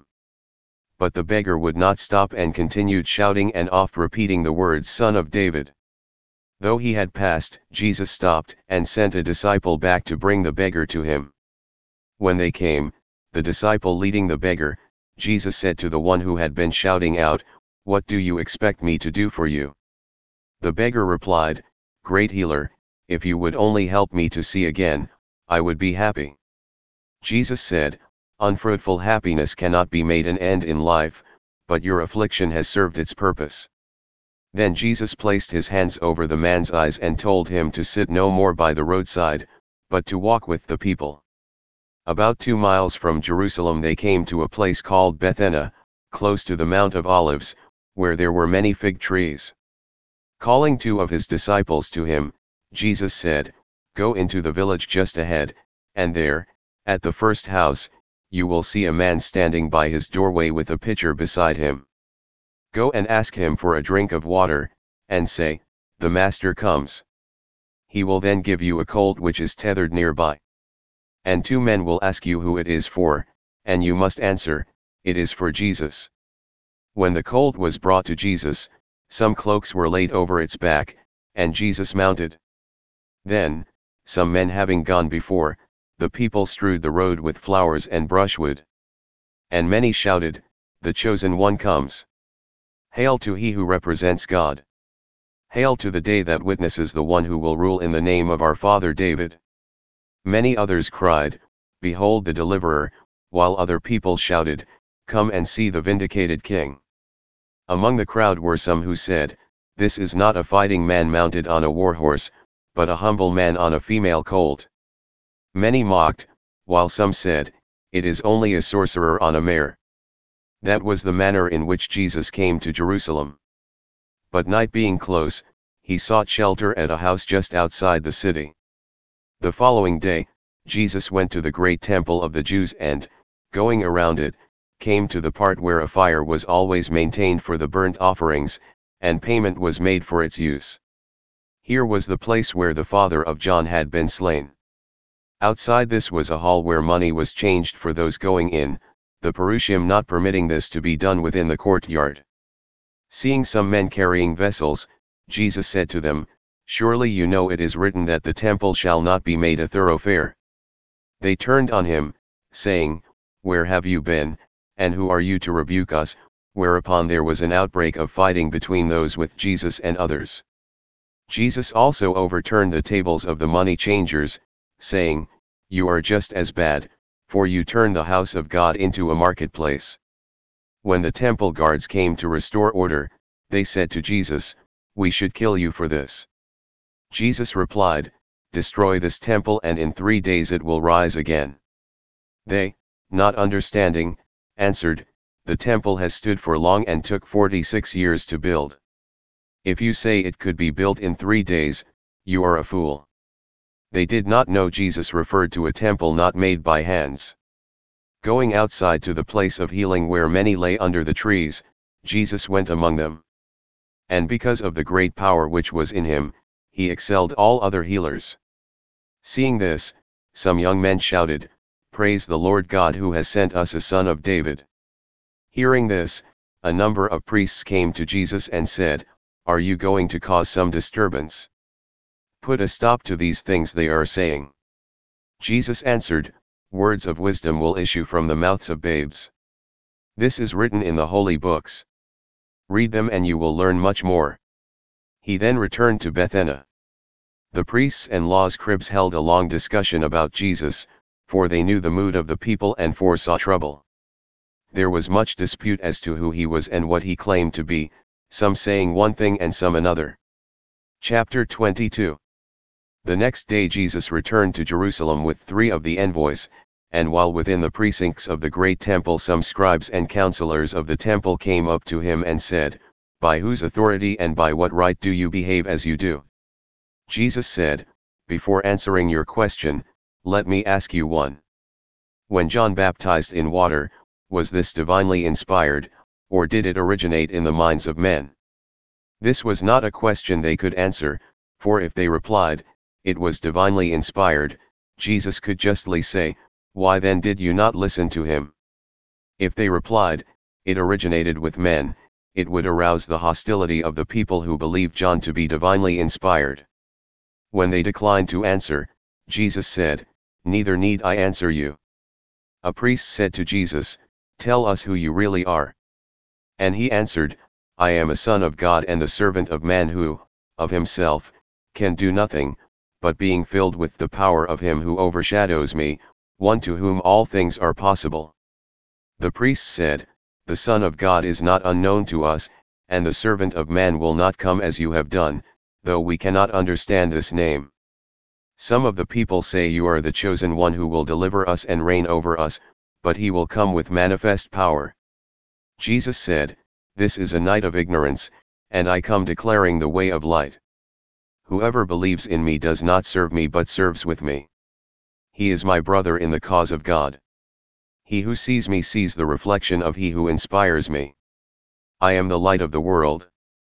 But the beggar would not stop and continued shouting and oft repeating the words, "Son of David." Though he had passed, Jesus stopped and sent a disciple back to bring the beggar to him. When they came, the disciple leading the beggar, Jesus said to the one who had been shouting out, "What do you expect me to do for you?" The beggar replied, "Great healer, if you would only help me to see again, I would be happy." Jesus said, "Unfruitful happiness cannot be made an end in life, but your affliction has served its purpose." Then Jesus placed his hands over the man's eyes and told him to sit no more by the roadside, but to walk with the people. About two miles from Jerusalem they came to a place called Bethany, close to the Mount of Olives, where there were many fig trees. Calling two of his disciples to him, Jesus said, "Go into the village just ahead, and there, at the first house, you will see a man standing by his doorway with a pitcher beside him. Go and ask him for a drink of water, and say, 'The Master comes.' He will then give you a colt which is tethered nearby. And two men will ask you who it is for, and you must answer, 'It is for Jesus.'" When the colt was brought to Jesus, some cloaks were laid over its back, and Jesus mounted. Then, some men having gone before, the people strewed the road with flowers and brushwood. And many shouted, "The Chosen One comes! Hail to he who represents God! Hail to the day that witnesses the one who will rule in the name of our father David!" Many others cried, "Behold the deliverer," while other people shouted, "Come and see the vindicated king." Among the crowd were some who said, "This is not a fighting man mounted on a war horse, but a humble man on a female colt." Many mocked, while some said, "It is only a sorcerer on a mare." That was the manner in which Jesus came to Jerusalem. But night being close, he sought shelter at a house just outside the city. The following day, Jesus went to the great temple of the Jews and, going around it, came to the part where a fire was always maintained for the burnt offerings, and payment was made for its use. Here was the place where the father of John had been slain. Outside this was a hall where money was changed for those going in, the Perusium not permitting this to be done within the courtyard. Seeing some men carrying vessels, Jesus said to them, "Surely you know it is written that the temple shall not be made a thoroughfare." They turned on him, saying, "Where have you been, and who are you to rebuke us?" Whereupon there was an outbreak of fighting between those with Jesus and others. Jesus also overturned the tables of the money changers, saying, "You are just as bad, for you turn the house of God into a marketplace." When the temple guards came to restore order, they said to Jesus, "We should kill you for this." Jesus replied, "Destroy this temple and in three days it will rise again." They, not understanding, answered, "The temple has stood for long and took forty-six years to build. If you say it could be built in three days, you are a fool." They did not know Jesus referred to a temple not made by hands. Going outside to the place of healing where many lay under the trees, Jesus went among them. And because of the great power which was in him, he excelled all other healers. Seeing this, some young men shouted, "Praise the Lord God who has sent us a son of David." Hearing this, a number of priests came to Jesus and said, "Are you going to cause some disturbance? Put a stop to these things they are saying." Jesus answered, "Words of wisdom will issue from the mouths of babes. This is written in the holy books. Read them and you will learn much more." He then returned to Bethany. The priests and law scribes held a long discussion about Jesus, for they knew the mood of the people and foresaw trouble. there was much dispute as to who he was and what he claimed to be, some saying one thing and some another. Chapter twenty-two. The next day Jesus returned to Jerusalem with three of the envoys, and while within the precincts of the great temple some scribes and counselors of the temple came up to him and said, "By whose authority and by what right do you behave as you do?" Jesus said, "Before answering your question, let me ask you one. When John baptized in water, was this divinely inspired, or did it originate in the minds of men?" This was not a question they could answer, for if they replied, "It was divinely inspired," Jesus could justly say, "Why then did you not listen to him?" If they replied, "It originated with men," it would arouse the hostility of the people who believed John to be divinely inspired. When they declined to answer, Jesus said, "Neither need I answer you." A priest said to Jesus, "Tell us who you really are." And he answered, "I am a son of God and the servant of man who, of himself, can do nothing, but being filled with the power of him who overshadows me, one to whom all things are possible." The priest said, "The Son of God is not unknown to us, and the servant of man will not come as you have done, though we cannot understand this name. Some of the people say you are the chosen one who will deliver us and reign over us, but he will come with manifest power." Jesus said, "This is a night of ignorance, and I come declaring the way of light. Whoever believes in me does not serve me but serves with me. He is my brother in the cause of God. He who sees me sees the reflection of he who inspires me. I am the light of the world.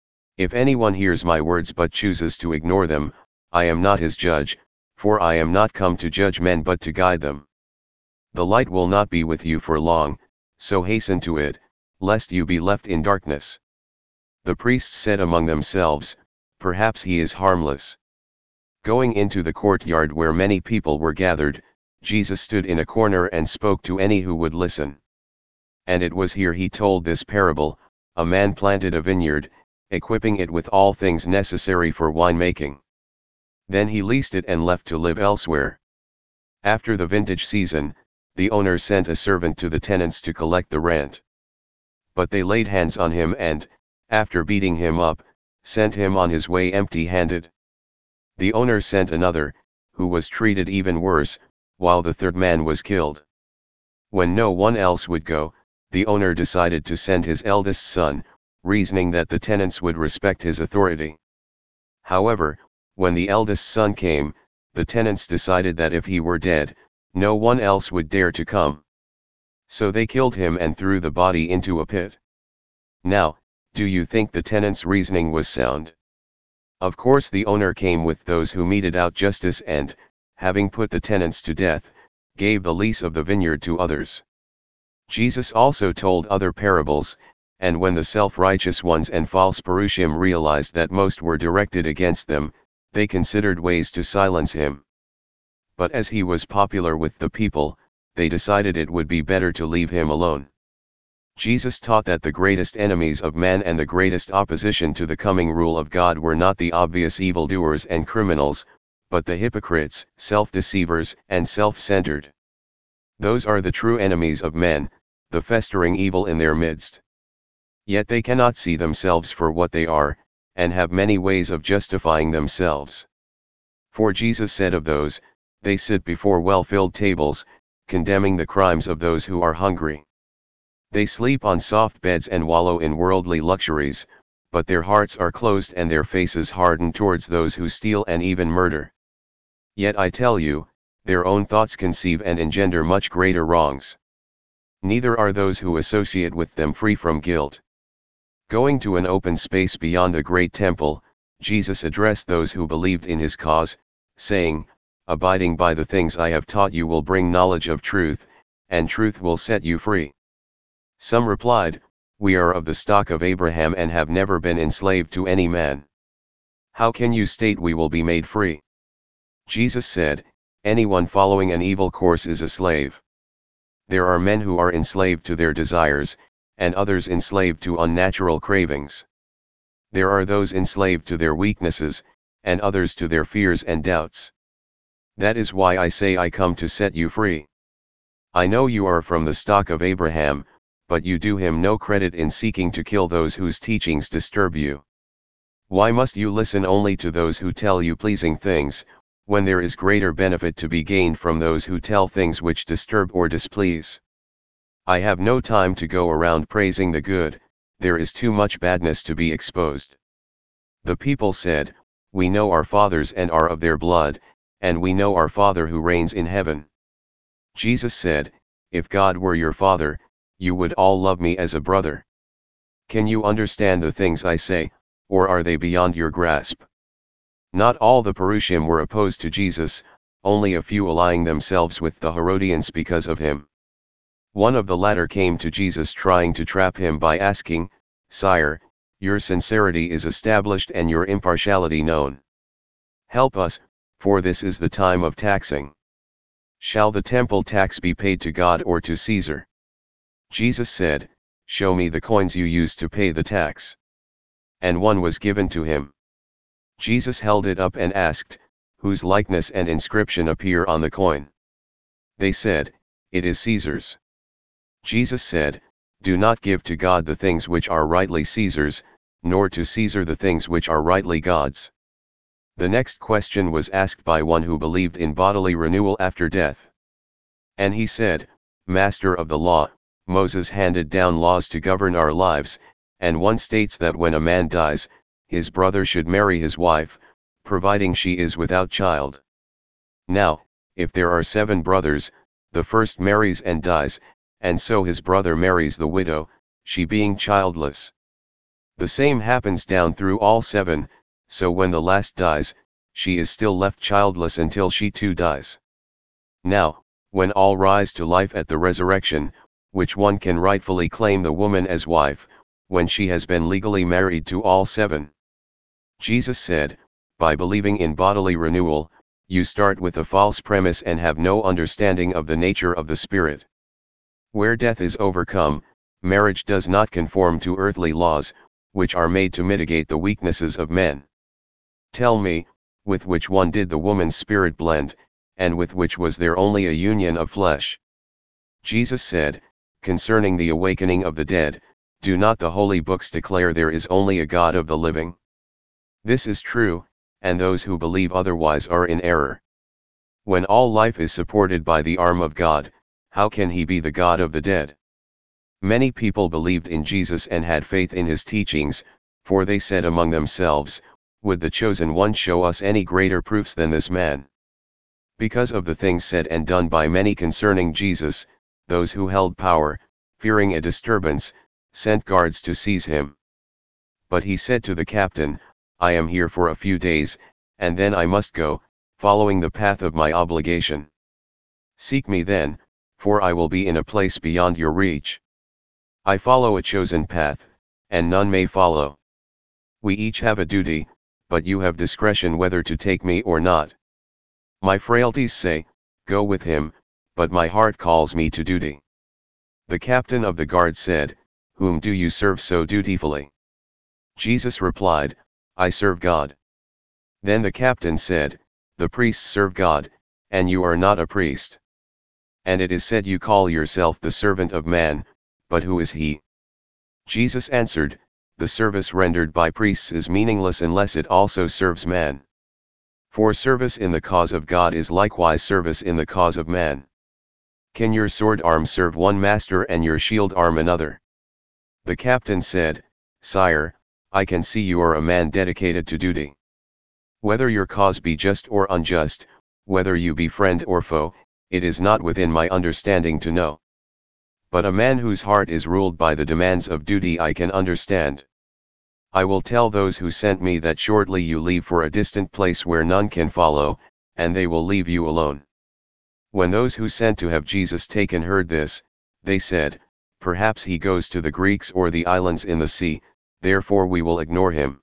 If anyone hears my words but chooses to ignore them, I am not his judge, for I am not come to judge men but to guide them. The light will not be with you for long, so hasten to it, lest you be left in darkness." The priests said among themselves, "Perhaps he is harmless." Going into the courtyard where many people were gathered, Jesus stood in a corner and spoke to any who would listen. And it was here he told this parable: A man planted a vineyard, equipping it with all things necessary for winemaking. Then he leased it and left to live elsewhere. After the vintage season, the owner sent a servant to the tenants to collect the rent. But they laid hands on him and, after beating him up, sent him on his way empty-handed. The owner sent another, who was treated even worse, while the third man was killed. When no one else would go, the owner decided to send his eldest son, reasoning that the tenants would respect his authority. However, when the eldest son came, the tenants decided that if he were dead, no one else would dare to come. So they killed him and threw the body into a pit. Now, do you think the tenants' reasoning was sound? Of course the owner came with those who meted out justice and, having put the tenants to death, gave the lease of the vineyard to others. Jesus also told other parables, and when the self-righteous ones and false Perushim realized that most were directed against them, they considered ways to silence him. But as he was popular with the people, they decided it would be better to leave him alone. Jesus taught that the greatest enemies of man and the greatest opposition to the coming rule of God were not the obvious evildoers and criminals, but the hypocrites, self-deceivers, and self-centered. Those are the true enemies of men, the festering evil in their midst. Yet they cannot see themselves for what they are, and have many ways of justifying themselves. For Jesus said of those, they sit before well-filled tables, condemning the crimes of those who are hungry. They sleep on soft beds and wallow in worldly luxuries, but their hearts are closed and their faces hardened towards those who steal and even murder. Yet I tell you, their own thoughts conceive and engender much greater wrongs. Neither are those who associate with them free from guilt. Going to an open space beyond the great temple, Jesus addressed those who believed in his cause, saying, "Abiding by the things I have taught you will bring knowledge of truth, and truth will set you free." Some replied, "We are of the stock of Abraham and have never been enslaved to any man. How can you state we will be made free?" Jesus said, "Anyone following an evil course is a slave. There are men who are enslaved to their desires, and others enslaved to unnatural cravings. There are those enslaved to their weaknesses, and others to their fears and doubts. That is why I say I come to set you free. I know you are from the stock of Abraham, but you do him no credit in seeking to kill those whose teachings disturb you. Why must you listen only to those who tell you pleasing things, when there is greater benefit to be gained from those who tell things which disturb or displease? I have no time to go around praising the good, there is too much badness to be exposed. The people said, we know our fathers and are of their blood, and we know our Father who reigns in heaven. Jesus said, if God were your Father, you would all love me as a brother. Can you understand the things I say, or are they beyond your grasp? Not all the Perusians were opposed to Jesus, only a few allying themselves with the Herodians because of him. One of the latter came to Jesus trying to trap him by asking, Sire, your sincerity is established and your impartiality known. Help us, for this is the time of taxing. Shall the temple tax be paid to God or to Caesar? Jesus said, show me the coins you used to pay the tax. And one was given to him. Jesus held it up and asked, whose likeness and inscription appear on the coin? They said, it is Caesar's. Jesus said, do not give to God the things which are rightly Caesar's, nor to Caesar the things which are rightly God's. The next question was asked by one who believed in bodily renewal after death. And he said, Master of the law, Moses handed down laws to govern our lives, and one states that when a man dies, his brother should marry his wife, providing she is without child. Now, if there are seven brothers, the first marries and dies, and so his brother marries the widow, she being childless. The same happens down through all seven, so when the last dies, she is still left childless until she too dies. Now, when all rise to life at the resurrection, which one can rightfully claim the woman as wife, when she has been legally married to all seven? Jesus said, by believing in bodily renewal, you start with a false premise and have no understanding of the nature of the Spirit. Where death is overcome, marriage does not conform to earthly laws, which are made to mitigate the weaknesses of men. Tell me, with which one did the woman's spirit blend, and with which was there only a union of flesh? Jesus said, concerning the awakening of the dead, do not the holy books declare there is only a God of the living? This is true, and those who believe otherwise are in error. When all life is supported by the arm of God, how can he be the God of the dead? Many people believed in Jesus and had faith in his teachings, for they said among themselves, would the chosen one show us any greater proofs than this man? Because of the things said and done by many concerning Jesus, those who held power, fearing a disturbance, sent guards to seize him. But he said to the captain, I am here for a few days, and then I must go, following the path of my obligation. Seek me then, for I will be in a place beyond your reach. I follow a chosen path, and none may follow. We each have a duty, but you have discretion whether to take me or not. My frailties say, go with him, but my heart calls me to duty. The captain of the guard said, whom do you serve so dutifully? Jesus replied, I serve God. Then the captain said, the priests serve God, and you are not a priest. And it is said you call yourself the servant of man, but who is he? Jesus answered, the service rendered by priests is meaningless unless it also serves man. For service in the cause of God is likewise service in the cause of man. Can your sword arm serve one master and your shield arm another? The captain said, Sire, I can see you are a man dedicated to duty. Whether your cause be just or unjust, whether you be friend or foe, it is not within my understanding to know. But a man whose heart is ruled by the demands of duty I can understand. I will tell those who sent me that shortly you leave for a distant place where none can follow, and they will leave you alone. When those who sent to have Jesus taken heard this, they said, perhaps he goes to the Greeks or the islands in the sea, therefore we will ignore him.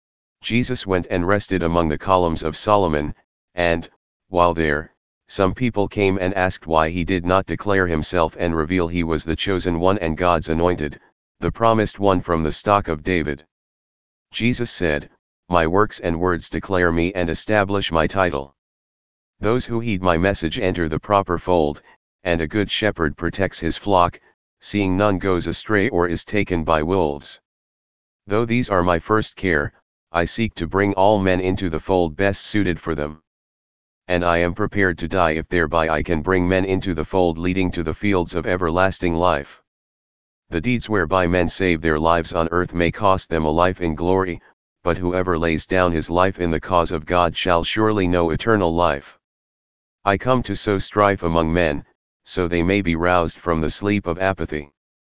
Jesus went and rested among the columns of Solomon, and, while there, some people came and asked why he did not declare himself and reveal he was the chosen one and God's anointed, the promised one from the stock of David. Jesus said, my works and words declare me and establish my title. Those who heed my message enter the proper fold, and a good shepherd protects his flock, seeing none goes astray or is taken by wolves. Though these are my first care, I seek to bring all men into the fold best suited for them. And I am prepared to die if thereby I can bring men into the fold leading to the fields of everlasting life. The deeds whereby men save their lives on earth may cost them a life in glory, but whoever lays down his life in the cause of God shall surely know eternal life. I come to sow strife among men, so they may be roused from the sleep of apathy.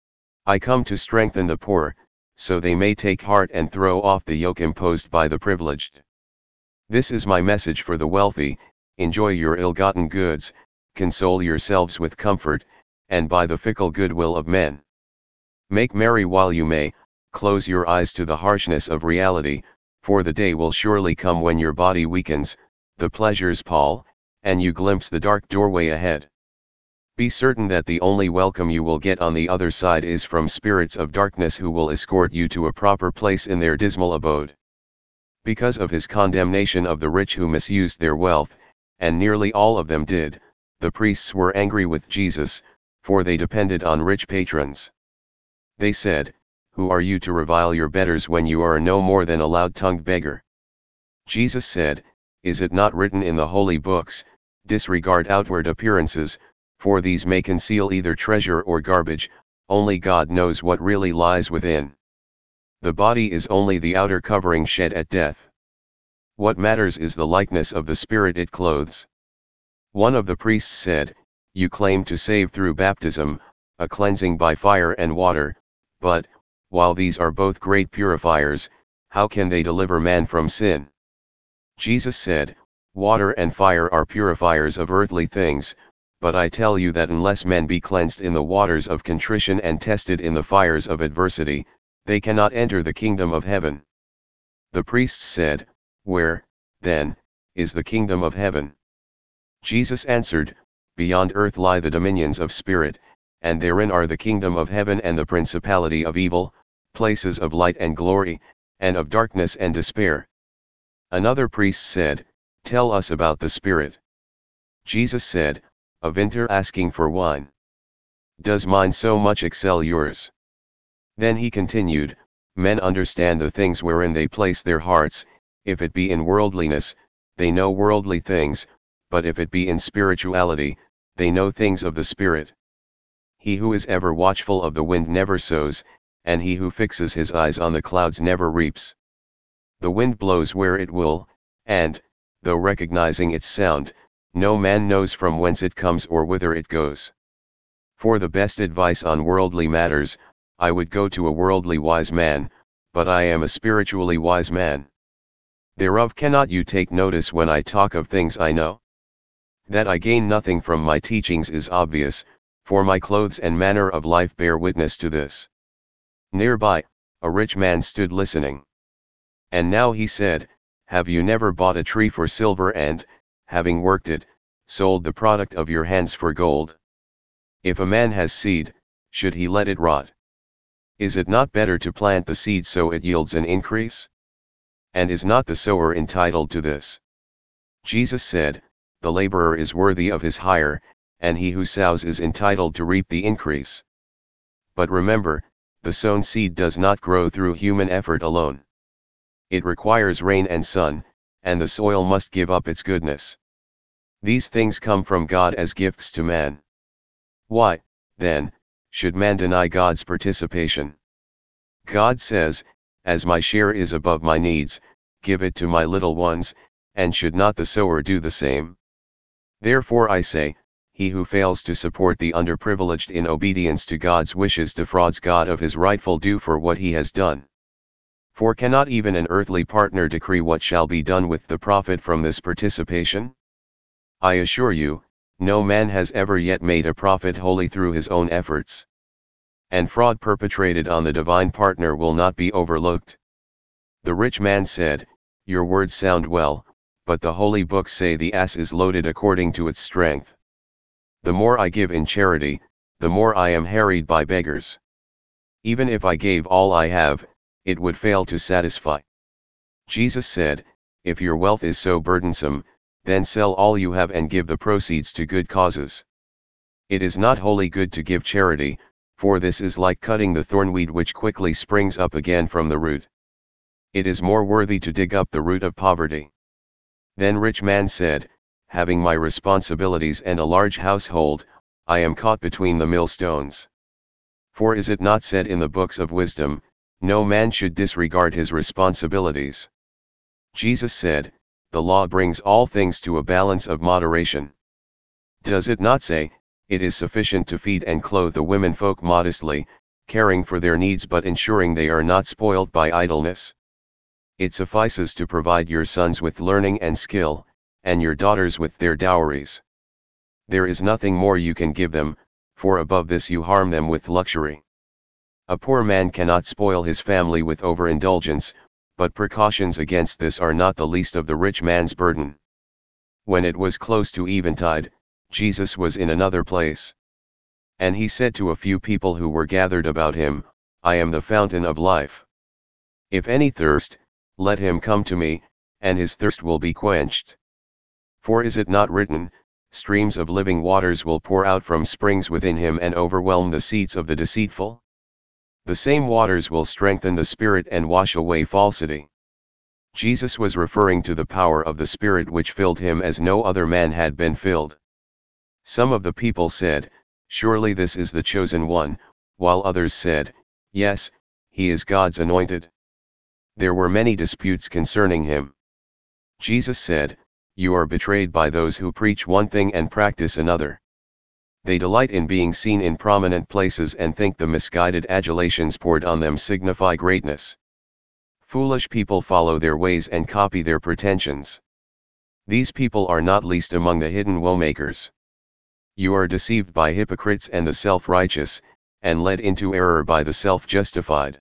I come to strengthen the poor, so they may take heart and throw off the yoke imposed by the privileged. This is my message for the wealthy: enjoy your ill-gotten goods, console yourselves with comfort, and by the fickle goodwill of men. Make merry while you may, close your eyes to the harshness of reality, for the day will surely come when your body weakens, the pleasures pall, and you glimpse the dark doorway ahead. Be certain that the only welcome you will get on the other side is from spirits of darkness who will escort you to a proper place in their dismal abode. Because of his condemnation of the rich who misused their wealth, and nearly all of them did, the priests were angry with Jesus, for they depended on rich patrons. They said, "Who are you to revile your betters when you are no more than a loud-tongued beggar?" Jesus said, "Is it not written in the holy books, 'Disregard outward appearances, for these may conceal either treasure or garbage, only God knows what really lies within'? The body is only the outer covering shed at death. What matters is the likeness of the spirit it clothes." One of the priests said, "You claim to save through baptism, a cleansing by fire and water, but, while these are both great purifiers, how can they deliver man from sin?" Jesus said, "Water and fire are purifiers of earthly things, but I tell you that unless men be cleansed in the waters of contrition and tested in the fires of adversity, they cannot enter the kingdom of heaven." The priests said, "Where, then, is the kingdom of heaven?" Jesus answered, "Beyond earth lie the dominions of spirit, and therein are the kingdom of heaven and the principality of evil, places of light and glory, and of darkness and despair." Another priest said, "Tell us about the Spirit." Jesus said, "A vintner asking for wine. Does mine so much excel yours?" Then he continued, "Men understand the things wherein they place their hearts, if it be in worldliness, they know worldly things, but if it be in spirituality, they know things of the Spirit. He who is ever watchful of the wind never sows, and he who fixes his eyes on the clouds never reaps. The wind blows where it will, and, though recognizing its sound, no man knows from whence it comes or whither it goes. For the best advice on worldly matters, I would go to a worldly wise man, but I am a spiritually wise man. Thereof cannot you take notice when I talk of things I know? That I gain nothing from my teachings is obvious, for my clothes and manner of life bear witness to this." Nearby, a rich man stood listening. And now he said, "Have you never bought a tree for silver and, having worked it, sold the product of your hands for gold? If a man has seed, should he let it rot? Is it not better to plant the seed so it yields an increase? And is not the sower entitled to this?" Jesus said, "The laborer is worthy of his hire, and he who sows is entitled to reap the increase. But remember, the sown seed does not grow through human effort alone. It requires rain and sun, and the soil must give up its goodness. These things come from God as gifts to man. Why, then, should man deny God's participation? God says, 'As my share is above my needs, give it to my little ones,' and should not the sower do the same? Therefore I say, he who fails to support the underprivileged in obedience to God's wishes defrauds God of his rightful due for what he has done. For cannot even an earthly partner decree what shall be done with the profit from this participation? I assure you, no man has ever yet made a profit wholly through his own efforts. And fraud perpetrated on the divine partner will not be overlooked." The rich man said, "Your words sound well, but the holy books say the ass is loaded according to its strength. The more I give in charity, the more I am harried by beggars. Even if I gave all I have, it would fail to satisfy." Jesus said, "If your wealth is so burdensome, then sell all you have and give the proceeds to good causes. It is not wholly good to give charity, for this is like cutting the thornweed which quickly springs up again from the root. It is more worthy to dig up the root of poverty. Then rich man said, having my responsibilities and a large household, I am caught between the millstones. For is it not said in the books of wisdom, no man should disregard his responsibilities? Jesus said, the law brings all things to a balance of moderation. Does it not say, it is sufficient to feed and clothe the women folk modestly, caring for their needs but ensuring they are not spoiled by idleness? It suffices to provide your sons with learning and skill, and your daughters with their dowries. There is nothing more you can give them, for above this you harm them with luxury. A poor man cannot spoil his family with overindulgence, but precautions against this are not the least of the rich man's burden. When it was close to eventide, Jesus was in another place. And he said to a few people who were gathered about him, I am the fountain of life. If any thirst, let him come to me, and his thirst will be quenched. For is it not written, streams of living waters will pour out from springs within him and overwhelm the seats of the deceitful? The same waters will strengthen the spirit and wash away falsity. Jesus was referring to the power of the Spirit which filled him as no other man had been filled. Some of the people said, surely this is the chosen one, while others said, yes, he is God's anointed. There were many disputes concerning him. Jesus said, you are betrayed by those who preach one thing and practice another. They delight in being seen in prominent places and think the misguided adulations poured on them signify greatness. Foolish people follow their ways and copy their pretensions. These people are not least among the hidden woe-makers. You are deceived by hypocrites and the self-righteous, and led into error by the self-justified.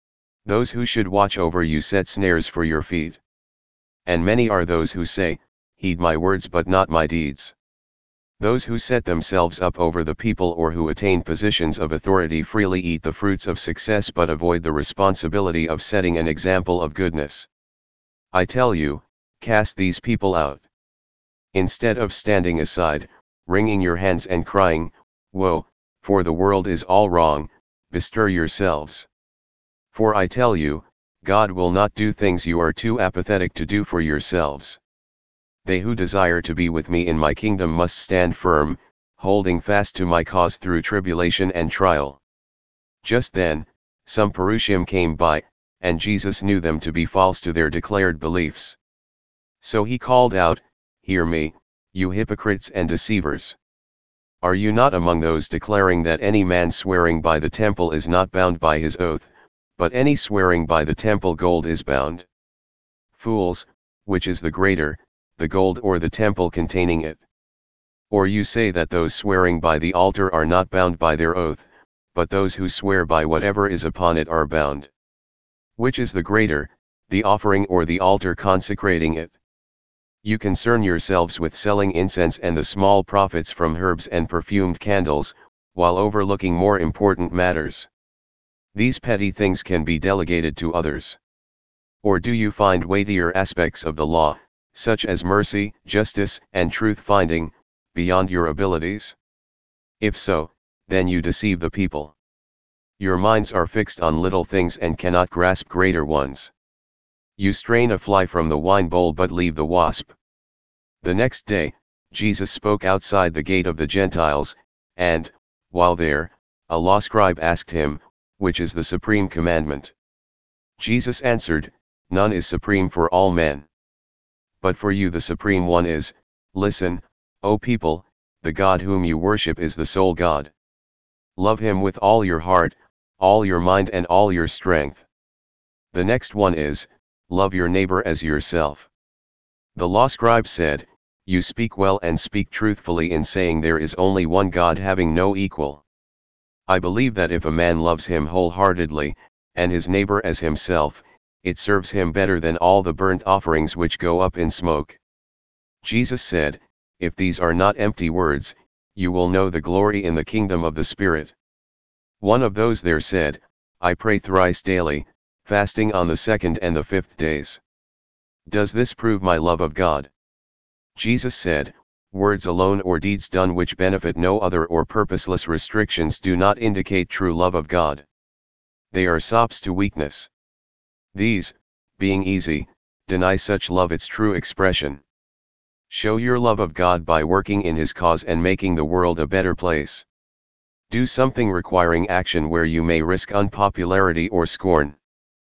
Those who should watch over you set snares for your feet. And many are those who say, heed my words but not my deeds. Those who set themselves up over the people or who attain positions of authority freely eat the fruits of success but avoid the responsibility of setting an example of goodness. I tell you, cast these people out. Instead of standing aside, wringing your hands and crying, woe, for the world is all wrong, bestir yourselves. For I tell you, God will not do things you are too apathetic to do for yourselves. They who desire to be with me in my kingdom must stand firm, holding fast to my cause through tribulation and trial. Just then, some Perusium came by, and Jesus knew them to be false to their declared beliefs. So he called out, hear me, you hypocrites and deceivers. Are you not among those declaring that any man swearing by the temple is not bound by his oath, but any swearing by the temple gold is bound? Fools, which is the greater, the gold or the temple containing it? Or you say that those swearing by the altar are not bound by their oath, but those who swear by whatever is upon it are bound. Which is the greater, the offering or the altar consecrating it? You concern yourselves with selling incense and the small profits from herbs and perfumed candles, while overlooking more important matters. These petty things can be delegated to others. Or do you find weightier aspects of the law, such as mercy, justice, and truth-finding, beyond your abilities? If so, then you deceive the people. Your minds are fixed on little things and cannot grasp greater ones. You strain a fly from the wine bowl but leave the wasp. The next day, Jesus spoke outside the gate of the Gentiles, and, while there, a law scribe asked him, which is the supreme commandment? Jesus answered, none is supreme for all men. But for you the supreme one is, listen, O people, the God whom you worship is the sole God. Love him with all your heart, all your mind and all your strength. The next one is, love your neighbor as yourself. The law scribe said, you speak well and speak truthfully in saying there is only one God having no equal. I believe that if a man loves him wholeheartedly, and his neighbor as himself, it serves him better than all the burnt offerings which go up in smoke. Jesus said, if these are not empty words, you will know the glory in the kingdom of the Spirit. One of those there said, I pray thrice daily, fasting on the second and the fifth days. Does this prove my love of God? Jesus said, Words alone or deeds done which benefit no other or purposeless restrictions do not indicate true love of God. They are sops to weakness. These, being easy, deny such love its true expression. Show your love of God by working in His cause and making the world a better place. Do something requiring action where you may risk unpopularity or scorn.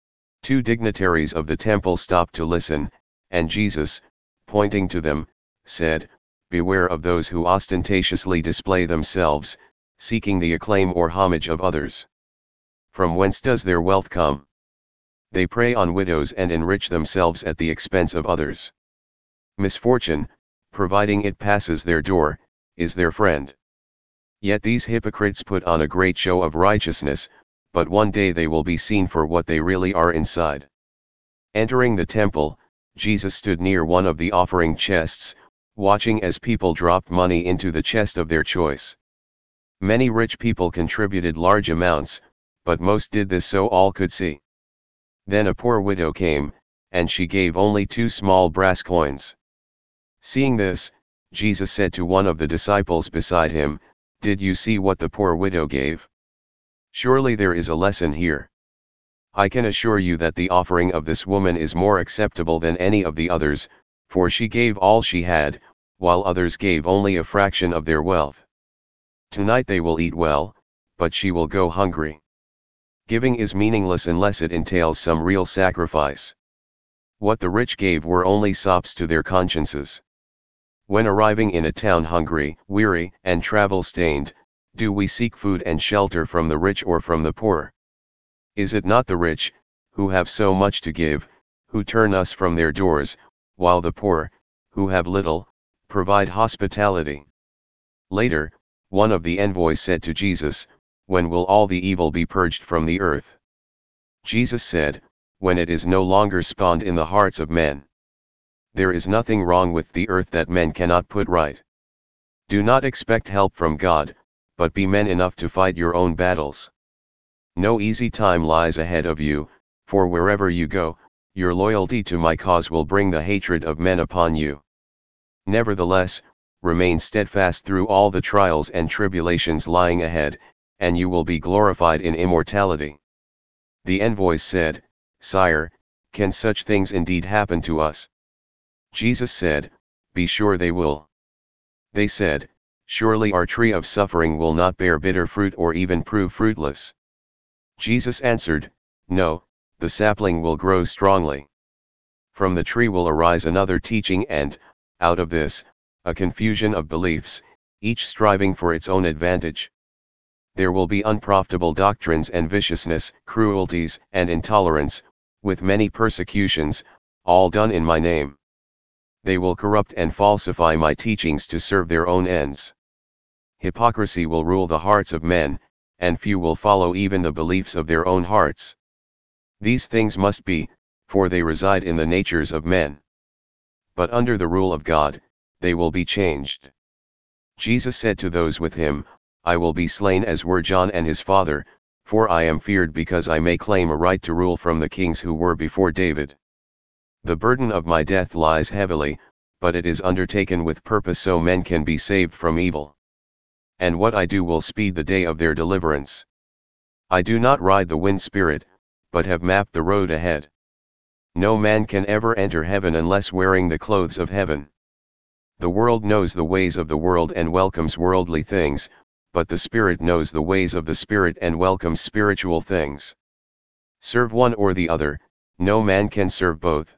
Two dignitaries of the temple stopped to listen, and Jesus, pointing to them, said, "Beware of those who ostentatiously display themselves, seeking the acclaim or homage of others. From whence does their wealth come? They prey on widows and enrich themselves at the expense of others. Misfortune, providing it passes their door, is their friend. Yet these hypocrites put on a great show of righteousness, but one day they will be seen for what they really are inside." Entering the temple, Jesus stood near one of the offering chests, watching as people dropped money into the chest of their choice. Many rich people contributed large amounts, but most did this so all could see. Then a poor widow came, and she gave only two small brass coins. Seeing this, Jesus said to one of the disciples beside him, "Did you see what the poor widow gave? Surely there is a lesson here. I can assure you that the offering of this woman is more acceptable than any of the others, for she gave all she had, while others gave only a fraction of their wealth. Tonight they will eat well, but she will go hungry." Giving is meaningless unless it entails some real sacrifice. What the rich gave were only sops to their consciences. When arriving in a town hungry, weary, and travel-stained, do we seek food and shelter from the rich or from the poor? Is it not the rich, who have so much to give, who turn us from their doors, while the poor, who have little, provide hospitality? Later, one of the envoys said to Jesus, "When will all the evil be purged from the earth?" Jesus said, "When it is no longer spawned in the hearts of men." There is nothing wrong with the earth that men cannot put right. Do not expect help from God, but be men enough to fight your own battles. No easy time lies ahead of you, for wherever you go, your loyalty to my cause will bring the hatred of men upon you. Nevertheless, remain steadfast through all the trials and tribulations lying ahead, and you will be glorified in immortality." The envoys said, "Sire, can such things indeed happen to us?" Jesus said, "Be sure they will." They said, "Surely our tree of suffering will not bear bitter fruit or even prove fruitless." Jesus answered, "No, the sapling will grow strongly. From the tree will arise another teaching and, out of this, a confusion of beliefs, each striving for its own advantage. There will be unprofitable doctrines and viciousness, cruelties and intolerance, with many persecutions, all done in my name. They will corrupt and falsify my teachings to serve their own ends. Hypocrisy will rule the hearts of men, and few will follow even the beliefs of their own hearts. These things must be, for they reside in the natures of men. But under the rule of God, they will be changed." Jesus said to those with him, "I will be slain as were John and his father, for I am feared because I may claim a right to rule from the kings who were before David. The burden of my death lies heavily, but it is undertaken with purpose so men can be saved from evil. And what I do will speed the day of their deliverance. I do not ride the wind spirit, but have mapped the road ahead. No man can ever enter heaven unless wearing the clothes of heaven. The world knows the ways of the world and welcomes worldly things, but the Spirit knows the ways of the Spirit and welcomes spiritual things. Serve one or the other, no man can serve both.